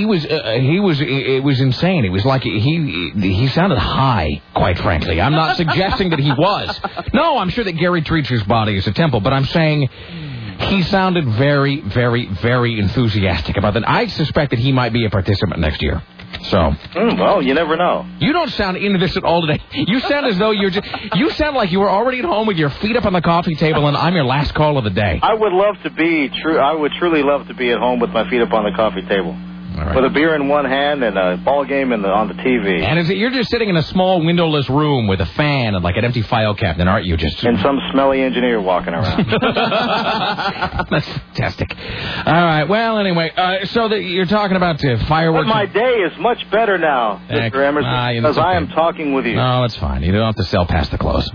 it was insane. It was like he sounded high, quite frankly. I'm not suggesting that he was. No, I'm sure that Gary treats his body as a temple, but I'm saying he sounded very, very, very enthusiastic about that. I suspect that he might be a participant next year. So. Well, you never know. You don't sound into this at all today. You sound as though you sound like you were already at home with your feet up on the coffee table, and I'm your last call of the day. I would love to be I would truly love to be at home with my feet up on the coffee table. Right. With a beer in one hand and a ball game on the TV. And you're just sitting in a small windowless room with a fan and like an empty file cabinet, aren't you? And some smelly engineer walking around. That's fantastic. All right. Well, anyway, you're talking about fireworks. But my day is much better now, Mr. Emerson, because I am talking with you. No, that's fine. You don't have to sell past the close.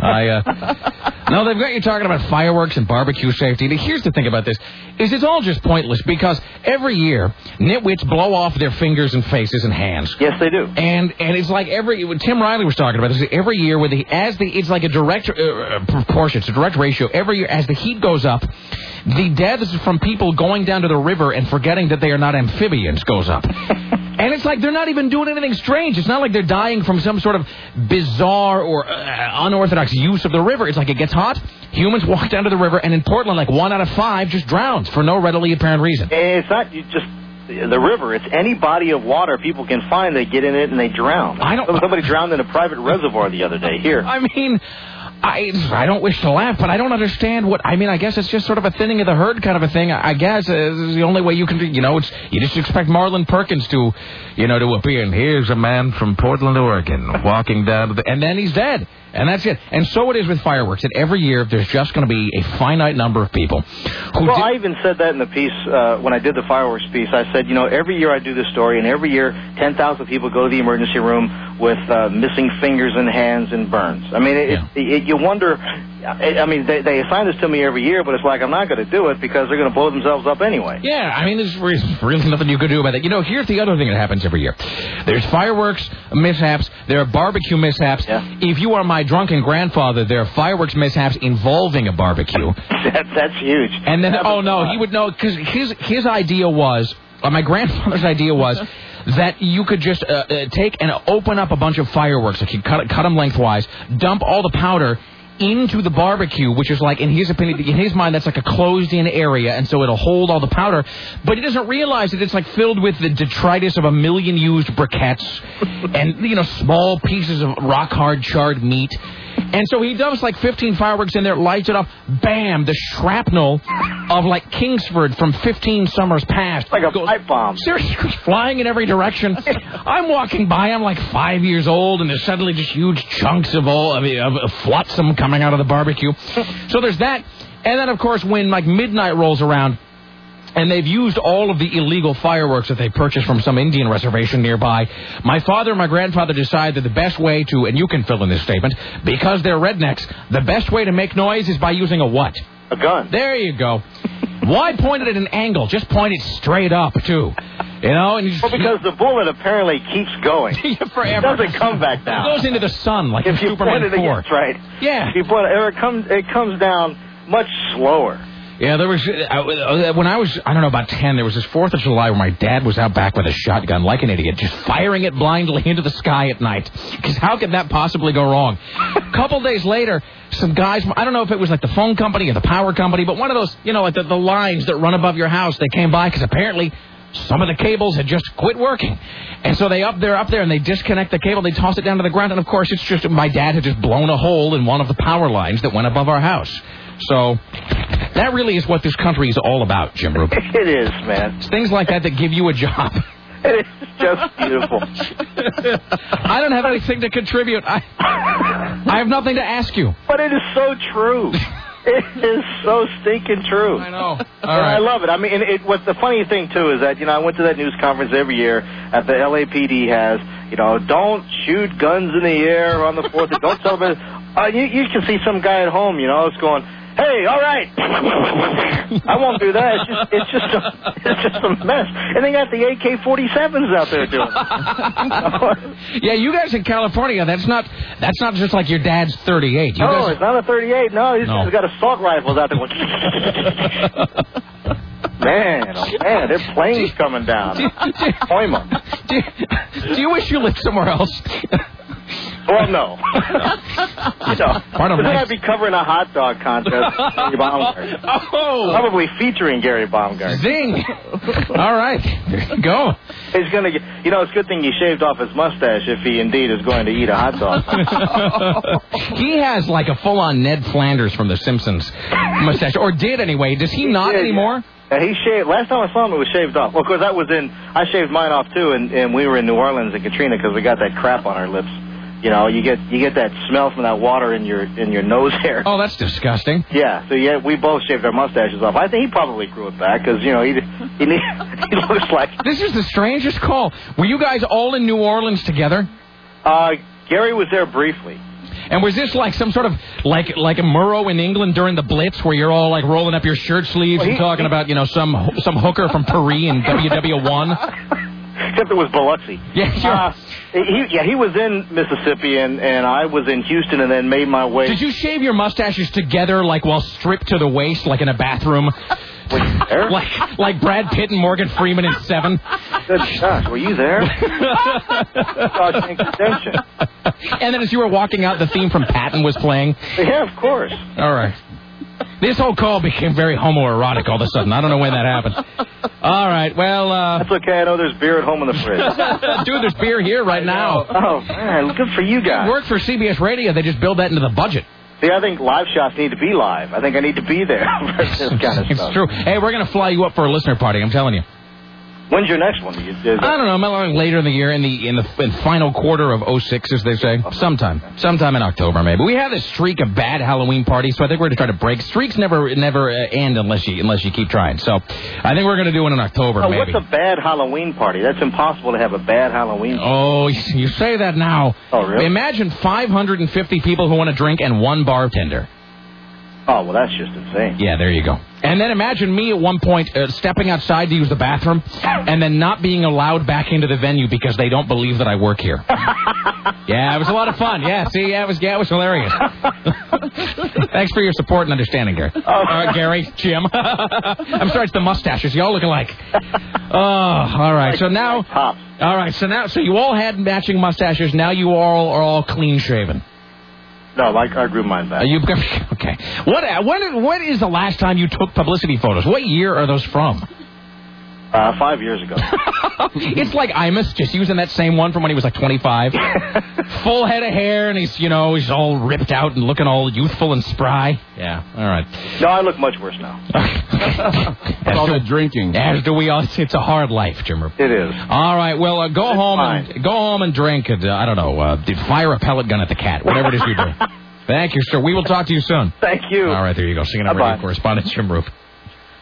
No, they've got you talking about fireworks and barbecue safety. Here's the thing about this, is it's all just pointless, because every year, nitwits blow off their fingers and faces and hands. Yes, they do. And it's like Tim Riley was talking about this, every year it's like a direct proportion, it's a direct ratio. Every year, as the heat goes up, the deaths from people going down to the river and forgetting that they are not amphibians goes up. And it's like they're not even doing anything strange. It's not like they're dying from some sort of bizarre or unorthodox use of the river. It's like it gets hot, humans walk down to the river, and in Portland, like 1 out of 5 just drowns for no readily apparent reason. It's not just the river. It's any body of water people can find. They get in it and they drown. Somebody drowned in a private reservoir the other day here. I mean, I don't wish to laugh, but I don't understand I guess it's just sort of a thinning of the herd kind of a thing. I guess is the only way you can do. You just expect Marlon Perkins to appear. And here's a man from Portland, Oregon, walking down and then he's dead. And that's it. And so it is with fireworks. That every year there's just going to be a finite number of people who. Well, I even said that in the piece when I did the fireworks piece. I said, every year I do this story, and every year 10,000 people go to the emergency room with missing fingers and hands and burns. I mean, you wonder. I mean, they assign this to me every year, but it's like I'm not going to do it because they're going to blow themselves up anyway. Yeah, I mean, there's really nothing you could do about that. Here's the other thing that happens every year. There's fireworks mishaps. There are barbecue mishaps. Yeah. If you are my drunken grandfather, there are fireworks mishaps involving a barbecue. That's huge. And then, he would know, because his idea was, my grandfather's idea was, that you could just take and open up a bunch of fireworks, like you cut them lengthwise, dump all the powder into the barbecue, which is like, in his opinion, in his mind, that's like a closed-in area, and so it'll hold all the powder. But he doesn't realize that it's like filled with the detritus of 1 million used briquettes and, small pieces of rock-hard charred meat. And so he dumps like 15 fireworks in there, lights it up, bam, the shrapnel of like Kingsford from 15 summers past. Like a pipe bomb. Seriously, flying in every direction. I'm walking by, I'm like 5 years old, and there's suddenly just huge chunks of flotsam coming out of the barbecue. So there's that. And then, of course, when like midnight rolls around, and they've used all of the illegal fireworks that they purchased from some Indian reservation nearby. My father and my grandfather decided that the best way to, and you can fill in this statement, because they're rednecks, the best way to make noise is by using a what? A gun. There you go. Why point it at an angle? Just point it straight up, too. You know? And Well, because the bullet apparently keeps going. Forever. It doesn't come back down. It goes into the sun like in if you Superman point it 4. against, right. Yeah. If you point it comes down much slower. Yeah, there was, when I was, I don't know, about 10, there was this 4th of July where my dad was out back with a shotgun like an idiot, just firing it blindly into the sky at night. Because how could that possibly go wrong? A couple days later, some guys, I don't know if it was like the phone company or the power company, but one of those, you know, like the lines that run above your house, they came by because apparently some of the cables had just quit working. And so they're up there and they disconnect the cable, they toss it down to the ground, and of course it's just, my dad had just blown a hole in one of the power lines that went above our house. So that really is what this country is all about, Jim Roop. It is, man. It's things like that give you a job. It is just beautiful. I don't have anything to contribute. I have nothing to ask you. But it is so true. It is so stinking true. I know. I love it. I mean, what's the funny thing, too, is that, you know, I went to that news conference every year that the LAPD has, you know, don't shoot guns in the air on the 4th. Don't celebrate. You can see some guy at home, you know, it's going, hey, all right. I won't do that. It's just a mess. And they got the AK-47s out there doing it. Yeah, you guys in California, that's not just like your dad's 38. No, it's not a 38. No, he's got assault rifles out there going... Man, oh man, their planes coming down. Do you wish you lived somewhere else? Well, no. You know, then I'd be covering a hot dog contest with Gary Baumgart. Oh. Probably featuring Gary Baumgart. Zing. All right. There you go. He's going to get, you know, it's a good thing he shaved off his mustache if he indeed is going to eat a hot dog. He has like a full-on Ned Flanders from The Simpsons mustache, or did anyway. Does he not anymore? Yeah, he shaved. Last time I saw him, it was shaved off. Well, of course, I shaved mine off too, and we were in New Orleans in Katrina because we got that crap on our lips. You know, you get that smell from that water in your nose hair. Oh, that's disgusting. Yeah, so yeah, we both shaved our mustaches off. I think he probably grew it back because, you know, he looks like... This is the strangest call. Were you guys all in New Orleans together? Gary was there briefly. And was this like some sort of, like a Murrow in England during the Blitz where you're all like rolling up your shirt sleeves and talking about, you know, some hooker from Paris in WW1? Except it was Biloxi. Yeah, sure. He was in Mississippi, and I was in Houston, and then made my way. Did you shave your mustaches together, like while stripped to the waist, like in a bathroom? Were you there? Like Brad Pitt and Morgan Freeman in Seven? Good gosh, were you there? And then as you were walking out, the theme from Patton was playing? Yeah, of course. All right. This whole call became very homoerotic all of a sudden. I don't know when that happened. All right, well... That's okay. I know there's beer at home in the fridge. Dude, there's beer here right now. Oh, man, good for you guys. You work for CBS Radio. They just build that into the budget. See, I think live shots need to be live. I think I need to be there for this kind of stuff. It's true. Hey, we're going to fly you up for a listener party, I'm telling you. When's your next one? I don't know, later in the year, in the final quarter of 06, as they say. Sometime in October, maybe. We have this streak of bad Halloween parties, so I think we're going to try to break. Streaks never end unless you keep trying. So I think we're going to do one in October, maybe. What's a bad Halloween party? That's impossible to have a bad Halloween party. Oh, you say that now. Oh, really? Imagine 550 people who want to drink and one bartender. Oh, well, that's just insane. Yeah, there you go. And then imagine me at one point stepping outside to use the bathroom and then not being allowed back into the venue because they don't believe that I work here. Yeah, it was a lot of fun. Yeah, see, it was hilarious. Thanks for your support and understanding, Gary. Gary, Jim. I'm sorry, it's the mustaches. You all look alike. Oh, all right. So now, so you all had matching mustaches. Now you all are all clean shaven. No, I grew mine back. Okay. What is the last time you took publicity photos? What year are those from? 5 years ago. It's like Imus, just using that same one from when he was like 25. Full head of hair, and he's all ripped out and looking all youthful and spry. Yeah, all right. No, I look much worse now. All the drinking. As do we all. It's a hard life, Jimmer. It is. All right, well, go home and drink. I don't know, fire a pellet gun at the cat, whatever it is you do. Thank you, sir. We will talk to you soon. Thank you. All right, there you go. Singing our radio correspondent, Jim Roop.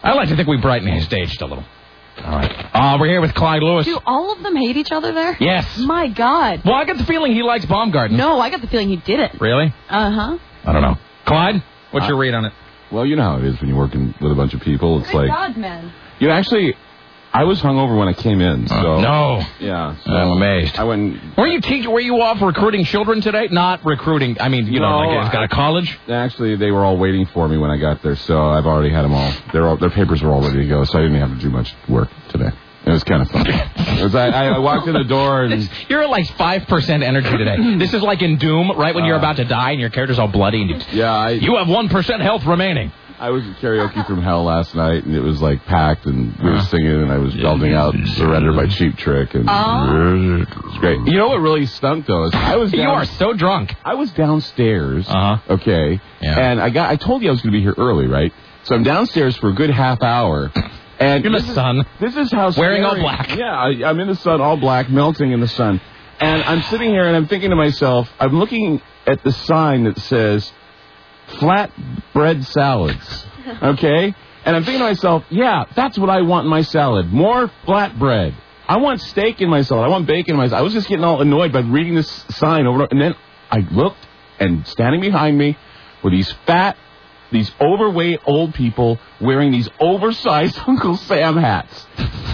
I like to think we brighten his day just a little. All right. We're here with Clyde Lewis. Do all of them hate each other there? Yes. My God. Well, I got the feeling he likes Baumgarten. No, I got the feeling he didn't. Really? Uh-huh. I don't know. Clyde, what's your read on it? Well, you know how it is when you're working with a bunch of people. It's like... God, man. You know, actually... I was hungover when I came in, so... No. Yeah. So I'm amazed. I went... Were you off recruiting children today? Not recruiting. I mean, like got a college? Actually, they were all waiting for me when I got there, so I've already had them all. Their papers were all ready to go, so I didn't have to do much work today. It was kind of fun. I walked in the door and... You're at like 5% energy today. This is like in Doom, right when you're about to die and your character's all bloody. And you have 1% health remaining. I was at karaoke from hell last night, and it was like packed, and we were singing, and I was belting out "Surrender" by Cheap Trick, and it was great. You know what really stunk though is you are so drunk. I was downstairs, okay, and I told you I was going to be here early, right? So I'm downstairs for a good half hour, and in the sun. This is how wearing all black. Yeah, I'm in the sun, all black, melting in the sun, and I'm sitting here and I'm thinking to myself, I'm looking at the sign that says flatbread salads, okay? And I'm thinking to myself, yeah, that's what I want in my salad. More flatbread. I want steak in my salad. I want bacon in my salad. I was just getting all annoyed by reading this sign over and then I looked, and standing behind me were these overweight old people wearing these oversized Uncle Sam hats.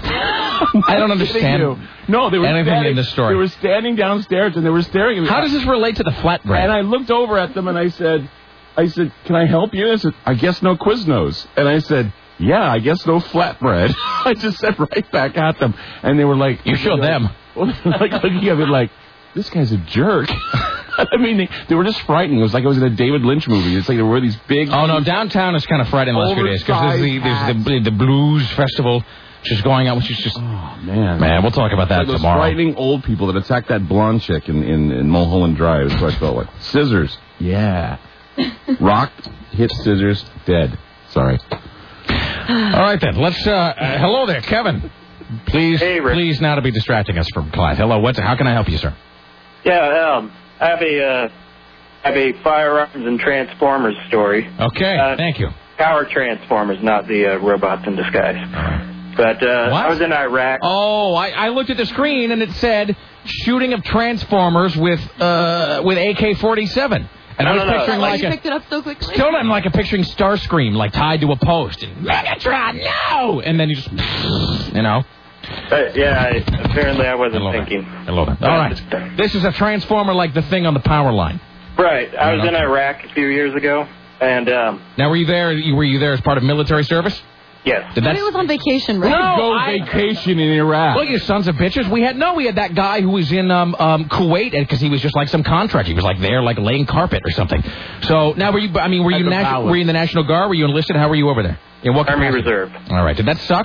I don't understand. No, they were anything in the story. They were standing downstairs and they were staring at me. How does this relate to the flatbread? And I looked over at them and I said, can I help you? I said, I guess no Quiznos. And I said, yeah, I guess no flatbread. I just said right back at them. And they were like... You showed them. Like looking at me like, this guy's a jerk. I mean, they were just frightening. It was like I was in a David Lynch movie. It's like there were these big... Oh, no, downtown is kind of frightening the last few days. Because there's the blues festival just going on, which is just... Oh, man. Man, we'll talk about that those tomorrow. Frightening old people that attacked that blonde chick in Mulholland Drive. That's what I felt like. Scissors. Yeah. Rock, hit scissors, dead. Sorry. All right, then. Let's, hello there, Kevin. Please now to be distracting us from Clyde. Hello, how can I help you, sir? Yeah, I have a firearms and transformers story. Okay, thank you. Power transformers, not the robots in disguise. All right. But I was in Iraq. Oh, I looked at the screen and it said shooting of transformers with AK-47. And I was picturing you picked it up so quickly. Still, I'm like picturing Starscream, like tied to a post. And Megatron, no! And then you just, Apparently I wasn't thinking. Hello. All right. This is a transformer like the thing on the power line. Right. I was in Iraq a few years ago, and... Now, were you there as part of military service? Yes. He was on vacation, right? Vacation in Iraq. Look, you sons of bitches. We had that guy who was in Kuwait because he was just like some contractor. He was like there, like laying carpet or something. So now, were you in the National Guard? Were you enlisted? How were you over there? In what Army capacity? Reserve. All right. Did that suck?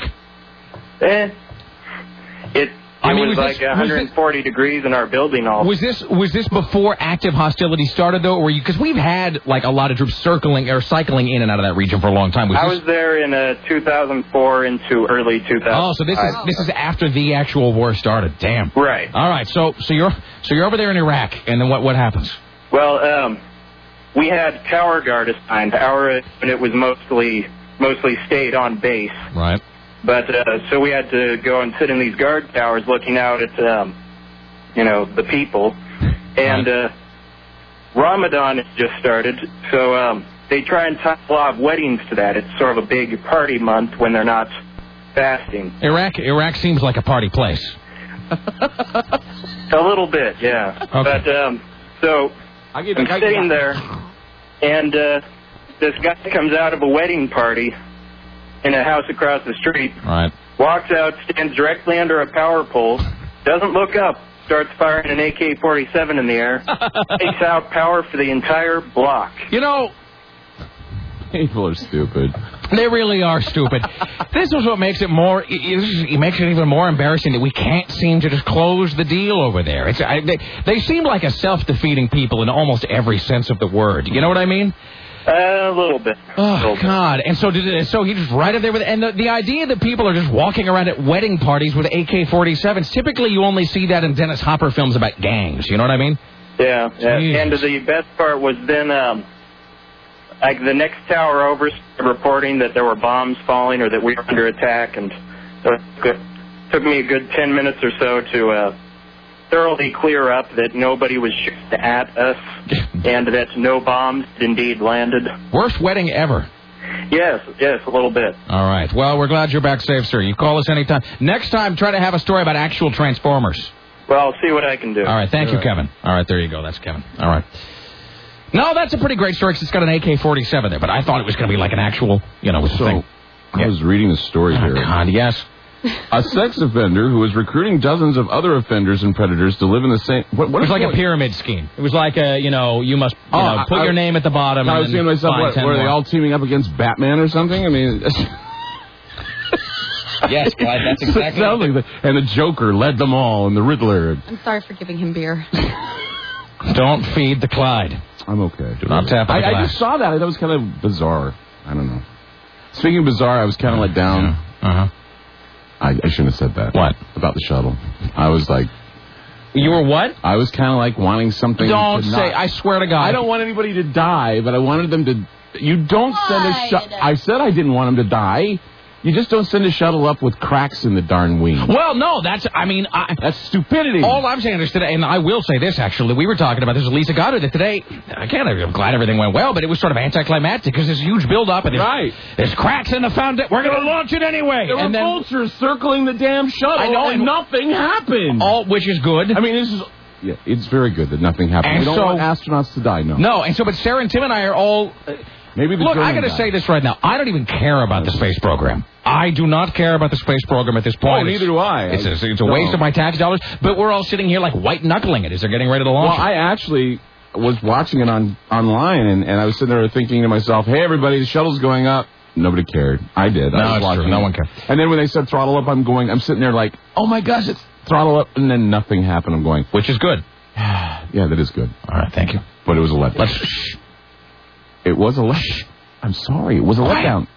It was like 140 degrees in our building. Was this before active hostilities started though, or because we've had like a lot of troops cycling in and out of that region for a long time? I was there in 2004 into early 2000. Oh, so this is after the actual war started. Damn. Right. All right. So you're over there in Iraq, and then what happens? Well, we had tower guard assigned. Our unit was mostly stayed on base. Right. But, so we had to go and sit in these guard towers looking out at, the people. And, Ramadan had just started, so, they try and tie a lot of weddings to that. It's sort of a big party month when they're not fasting. Iraq seems like a party place. A little bit, yeah. Okay. But, so, I'm sitting there, and, this guy comes out of a wedding party in a house across the street, right? Walks out, stands directly under a power pole, doesn't look up, starts firing an AK-47 in the air, takes out power for the entire block. People are stupid. They really are stupid. This is what makes it it makes it even more embarrassing that we can't seem to just close the deal over there. They seem like a self-defeating people in almost every sense of the word. You know what I mean? A little bit. Oh, God. And so he just right up there with it. And the idea that people are just walking around at wedding parties with AK-47s, typically you only see that in Dennis Hopper films about gangs. You know what I mean? Yeah. And the best part was then like the next tower over started reporting that there were bombs falling or that we were under attack, and so it took me a good 10 minutes or so to thoroughly clear up that nobody was shooting at us and that no bombs indeed landed. Worst wedding ever. Yes, a little bit. All right. Well, we're glad you're back safe, sir. You call us anytime. Next time, try to have a story about actual Transformers. Well, I'll see what I can do. All right. Thank you, Kevin. All right. There you go. That's Kevin. All right. No, that's a pretty great story because it's got an AK-47 there, but I thought it was going to be like an actual, thing. I was reading the story here. God, yes. A sex offender who was recruiting dozens of other offenders and predators to live in the same... What it was like a pyramid scheme. It was like you must put your name at the bottom. I was thinking to myself, were they all teaming up against Batman or something? I mean... Yes, Clyde, that's exactly it. And the Joker led them all, and the Riddler. I'm sorry for giving him beer. Don't feed the Clyde. I'm okay. Do not tap on the glass. I just saw that. That was kind of bizarre. I don't know. Speaking of bizarre, I was kind of let down. Yeah. Uh-huh. I shouldn't have said that. What? About the shuttle. I was like... You were what? I was kind of like wanting something Don't say, I swear to God. I don't want anybody to die, but I wanted them to... You don't send a shuttle... I said I didn't want them to die. You just don't send a shuttle up with cracks in the darn wing. Well, no, that's stupidity. All I'm saying is today, and I will say this, actually, we were talking about this with Lisa Goddard, that today, I'm glad everything went well, but it was sort of anticlimactic because there's a huge build-up, and there's cracks in the foundation. We're going to launch it anyway. There were vultures circling the damn shuttle, I know, and nothing happened. Which is good. I mean, this is... Yeah, it's very good that nothing happened. And we don't want astronauts to die, no. No, but Sarah and Tim and I are all... Look, I got to say this right now. I don't even care about the space program. I do not care about the space program at this point. Oh, neither do I. It's a waste of my tax dollars. But we're all sitting here like white-knuckling it as they're getting ready to launch. Well, I actually was watching it online, and I was sitting there thinking to myself, hey, everybody, the shuttle's going up. Nobody cared. I did. No, it's true. No one cared. And then when they said throttle up, I'm sitting there like, oh, my gosh, it's throttle up. And then nothing happened. I'm going. Which is good. Yeah, that is good. All right, thank you. But it was a letdown. It was a letdown. I'm sorry. It was a letdown.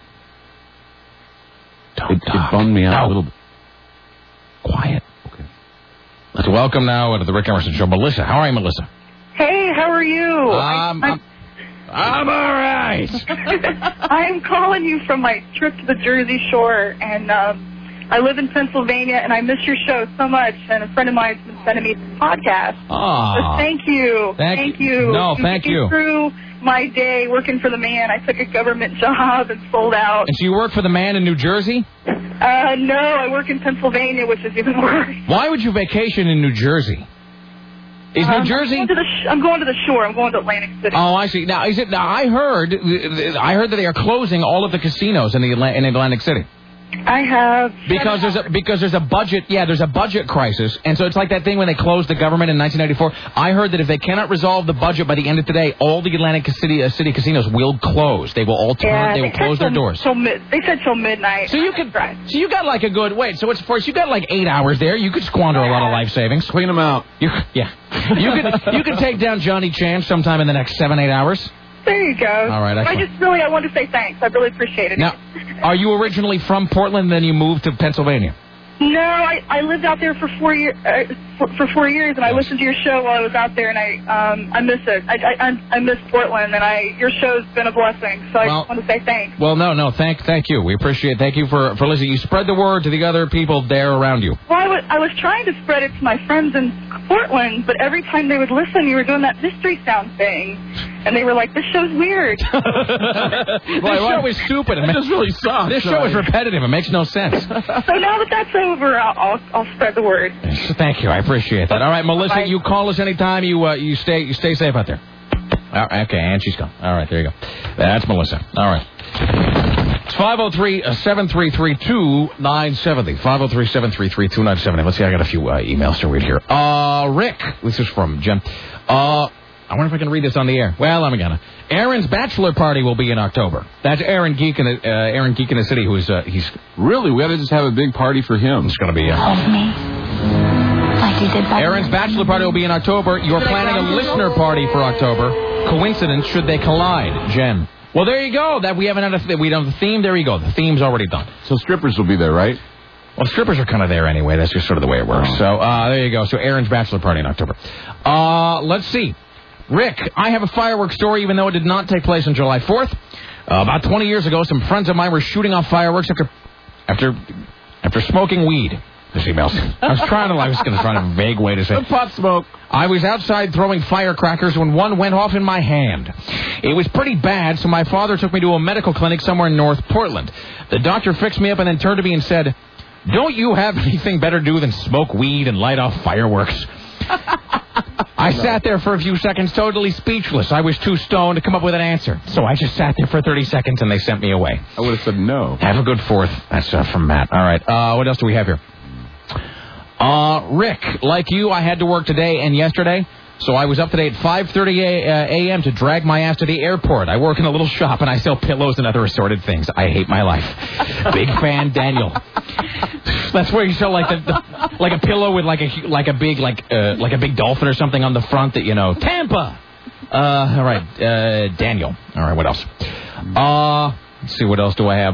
It bummed me out a little bit. Quiet. Okay. Let's welcome now to the Rick Emerson Show, Melissa. How are you, Melissa? Hey, how are you? I'm all right. I'm calling you from my trip to the Jersey Shore, and I live in Pennsylvania, and I miss your show so much, and a friend of mine's been sending me this podcast. Oh. So thank you. Thank you. No, thank you. Through my day working for the man, I took a government job and sold out. And so you work for the man in New Jersey? No, I work in Pennsylvania, which is even worse. Why would you vacation in New Jersey? Is New Jersey? I'm going to the shore. I'm going to Atlantic City. Oh, I see. Now, I heard that they are closing all of the casinos in Atlantic City. I have because there's a budget. Yeah, there's a budget crisis, and so it's like that thing when they closed the government in 1994. I heard that if they cannot resolve the budget by the end of today, all the Atlantic City casinos will close. They will all turn. Yeah, they will close their doors. They said till midnight. So you could. So you got like a good wait. So it's first. You got like 8 hours there. You could squander a lot of life savings. Clean them out. You could take down Johnny Chan sometime in the next 7-8 hours. There you go. All right. I wanted to say thanks. I really appreciate it. Now, are you originally from Portland, and then you moved to Pennsylvania? No, I lived out there for 4 years. For 4 years, and I listened to your show while I was out there, and I miss it. I miss Portland, and your show's been a blessing. So I just want to say thanks. Well, no, thank you. We appreciate. Thank you for listening. You spread the word to the other people there around you. Well, I was trying to spread it to my friends in Portland, but every time they would listen, you were doing that mystery sound thing, and they were like, "This show's weird." This show is stupid. It just really sucks. This show is repetitive. It makes no sense. So now that that's over, I'll spread the word. Thank you. I appreciate that. All right, Melissa, Bye. you call us anytime. You stay safe out there. Okay, and she's gone. All right, there you go. That's Melissa. All right. It's 503-733-2970. 503-733-2970. Let's see, I got a few emails to read here. Rick, this is from Jen. I wonder if I can read this on the air. Well, I'm gonna. Aaron's bachelor party will be in October. That's Aaron Geek in the City, he's really. We ought to just have a big party for him. It's gonna be. Hold me. Like you did by Aaron's bachelor party will be in October. You're planning a listener party for October. Coincidence? Should they collide, Jen? Well, there you go. That we haven't had we don't have the theme. There you go. The theme's already done. So strippers will be there, right? Well, strippers are kind of there anyway. That's just sort of the way it works. So there you go. So Aaron's bachelor party in October. Let's see. Rick, I have a fireworks story, even though it did not take place on July 4th. About 20 years ago, some friends of mine were shooting off fireworks after smoking weed. This emails. I was going to try a vague way to say. Pot smoke. I was outside throwing firecrackers when one went off in my hand. It was pretty bad, so my father took me to a medical clinic somewhere in North Portland. The doctor fixed me up and then turned to me and said, "Don't you have anything better to do than smoke weed and light off fireworks?" I sat there for a few seconds, totally speechless. I was too stoned to come up with an answer. So I just sat there for 30 seconds and they sent me away. I would have said no. Have a good 4th. That's from Matt. All right. What else do we have here? Rick, like you, I had to work today and yesterday, so I was up today at 5:30 a.m. to drag my ass to the airport. I work in a little shop and I sell pillows and other assorted things. I hate my life. Big fan, Daniel. That's where you sell like a pillow with like a big dolphin or something on the front that Tampa. All right, Daniel. All right, what else? Let's see, what else do I have?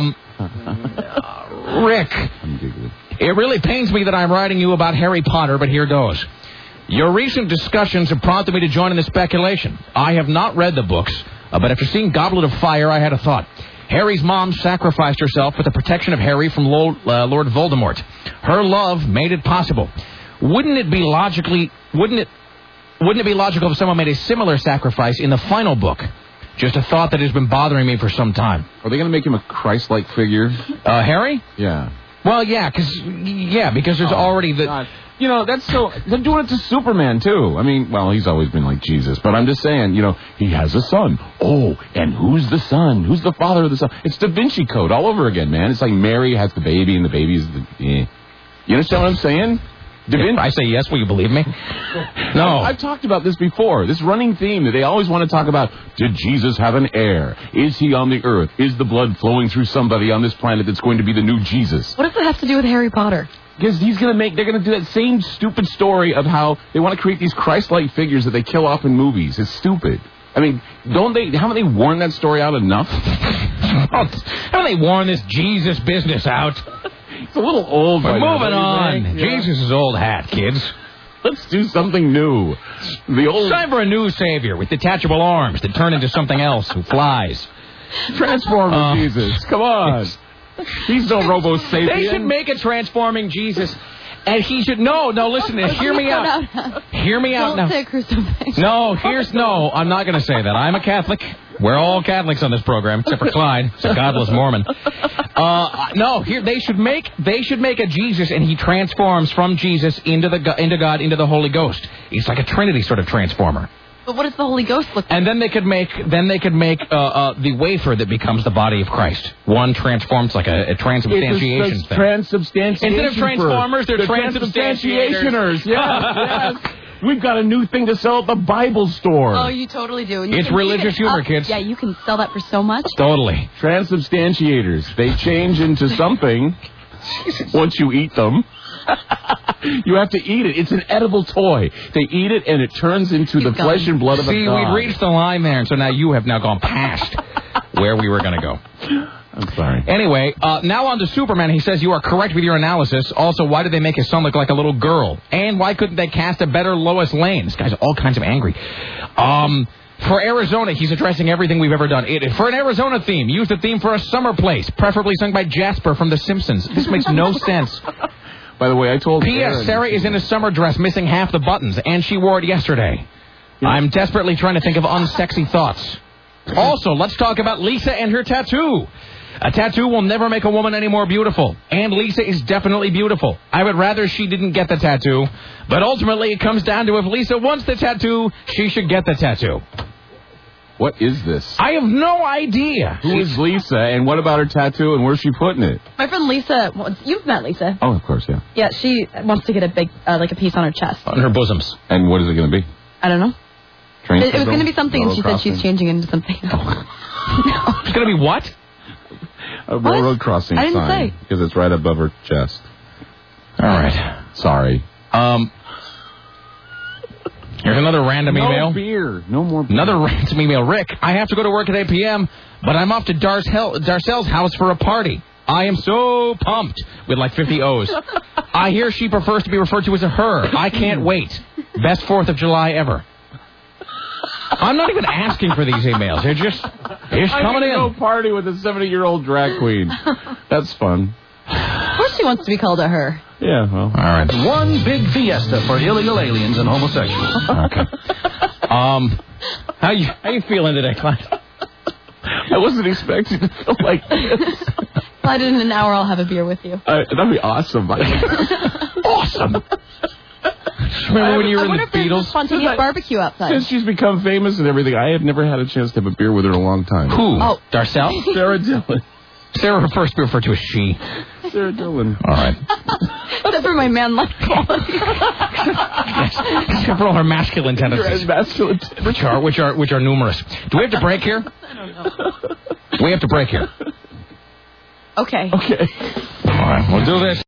Rick. I'm giggling. It really pains me that I'm writing you about Harry Potter, but here goes. Your recent discussions have prompted me to join in the speculation. I have not read the books, but after seeing Goblet of Fire, I had a thought. Harry's mom sacrificed herself for the protection of Harry from Lord Voldemort. Her love made it possible. Wouldn't it be logical if someone made a similar sacrifice in the final book? Just a thought that has been bothering me for some time. Are they going to make him a Christ-like figure? Harry? Yeah. Well, because there's already the... God. That's so... They're doing it to Superman, too. I mean, well, he's always been like Jesus, but I'm just saying, he has a son. Oh, and who's the son? Who's the father of the son? It's Da Vinci Code all over again, man. It's like Mary has the baby, and the baby's the... You understand what I'm saying? If I say yes, will you believe me? No. I've talked about this before. This running theme that they always want to talk about. Did Jesus have an heir? Is he on the earth? Is the blood flowing through somebody on this planet that's going to be the new Jesus? What does that have to do with Harry Potter? Because they're going to do that same stupid story of how they want to create these Christ-like figures that they kill off in movies. It's stupid. I mean, haven't they worn that story out enough? Haven't they worn this Jesus business out? It's a little old. We're moving on. Yeah. Jesus is old hat, kids. Let's do something new. It's time for a new savior with detachable arms that turn into something else who flies. Transformer Jesus. Come on. He's no Robo Sapien. They should make a transforming Jesus. And he should... No, listen, hear me out. Hear me out now. Don't say crucifix. No, I'm not going to say that. I'm a Catholic. We're all Catholics on this program, except for Clyde. He's a godless Mormon. They should make a Jesus, and he transforms from Jesus into God, into the Holy Ghost. He's like a Trinity sort of transformer. But what does the Holy Ghost look like? And then they could make the wafer that becomes the body of Christ. One transforms like a transubstantiation thing. Transubstantiation. Instead of transformers, they're transubstantiators. Yes. We've got a new thing to sell at the Bible store. Oh, you totally do. It's religious humor, kids. Yeah, you can sell that for so much. Totally. Transubstantiators. They change into something once you eat them. You have to eat it. It's an edible toy. They eat it, and it turns into the flesh and blood of a god. See, we've reached the line there, and so now you have now gone past where we were going to go. I'm sorry. Anyway, now on to Superman. He says you are correct with your analysis. Also, why did they make his son look like a little girl? And why couldn't they cast a better Lois Lane? This guy's all kinds of angry. For Arizona, he's addressing everything we've ever done. For an Arizona theme, use the theme for a summer place, preferably sung by Jasper from The Simpsons. This makes no sense. By the way, I told P.S. Sarah is in a summer dress missing half the buttons, and she wore it yesterday. Yeah. I'm desperately trying to think of unsexy thoughts. Also, let's talk about Lisa and her tattoo. A tattoo will never make a woman any more beautiful, and Lisa is definitely beautiful. I would rather she didn't get the tattoo, but ultimately it comes down to if Lisa wants the tattoo, she should get the tattoo. What is this? I have no idea. Who is Lisa, and what about her tattoo, and where's she putting it? My friend Lisa, you've met Lisa. Oh, of course, yeah. Yeah, she wants to get a big, a piece on her chest. On her bosoms. And what is it going to be? I don't know. It was going to be something, and she said she's changing into something. No. It's going to be what? A railroad crossing sign. I didn't say. Because it's right above her chest. All right. Sorry. Here's another random email. No more beer. Another random email. Rick, I have to go to work at 8 p.m., but I'm off to Darcel's house for a party. I am so pumped, with like 50 O's. I hear she prefers to be referred to as a her. I can't wait. Best 4th of July ever. I'm not even asking for these emails. They're just coming in. Go party with a 70-year-old drag queen. That's fun. Of course she wants to be called a her. Yeah, well. All right. One big fiesta for illegal aliens and homosexuals. Okay. How you feeling today, Clyde? I wasn't expecting to feel like this. Clyde, in an hour I'll have a beer with you. That'd be awesome. Awesome. Remember when you were in the Beatles? Spontaneous barbecue outside. Since she's become famous and everything, I have never had a chance to have a beer with her in a long time. Who? Oh. Darcel? Sarah Dillon. Sarah refers to her to as she. Sarah Dillon. All right. Except for my man-like quality. Except for all her masculine tendencies. Masculine which are numerous. Do we have to break here? I don't know. We have to break here. Okay. Okay. All right, we'll do this.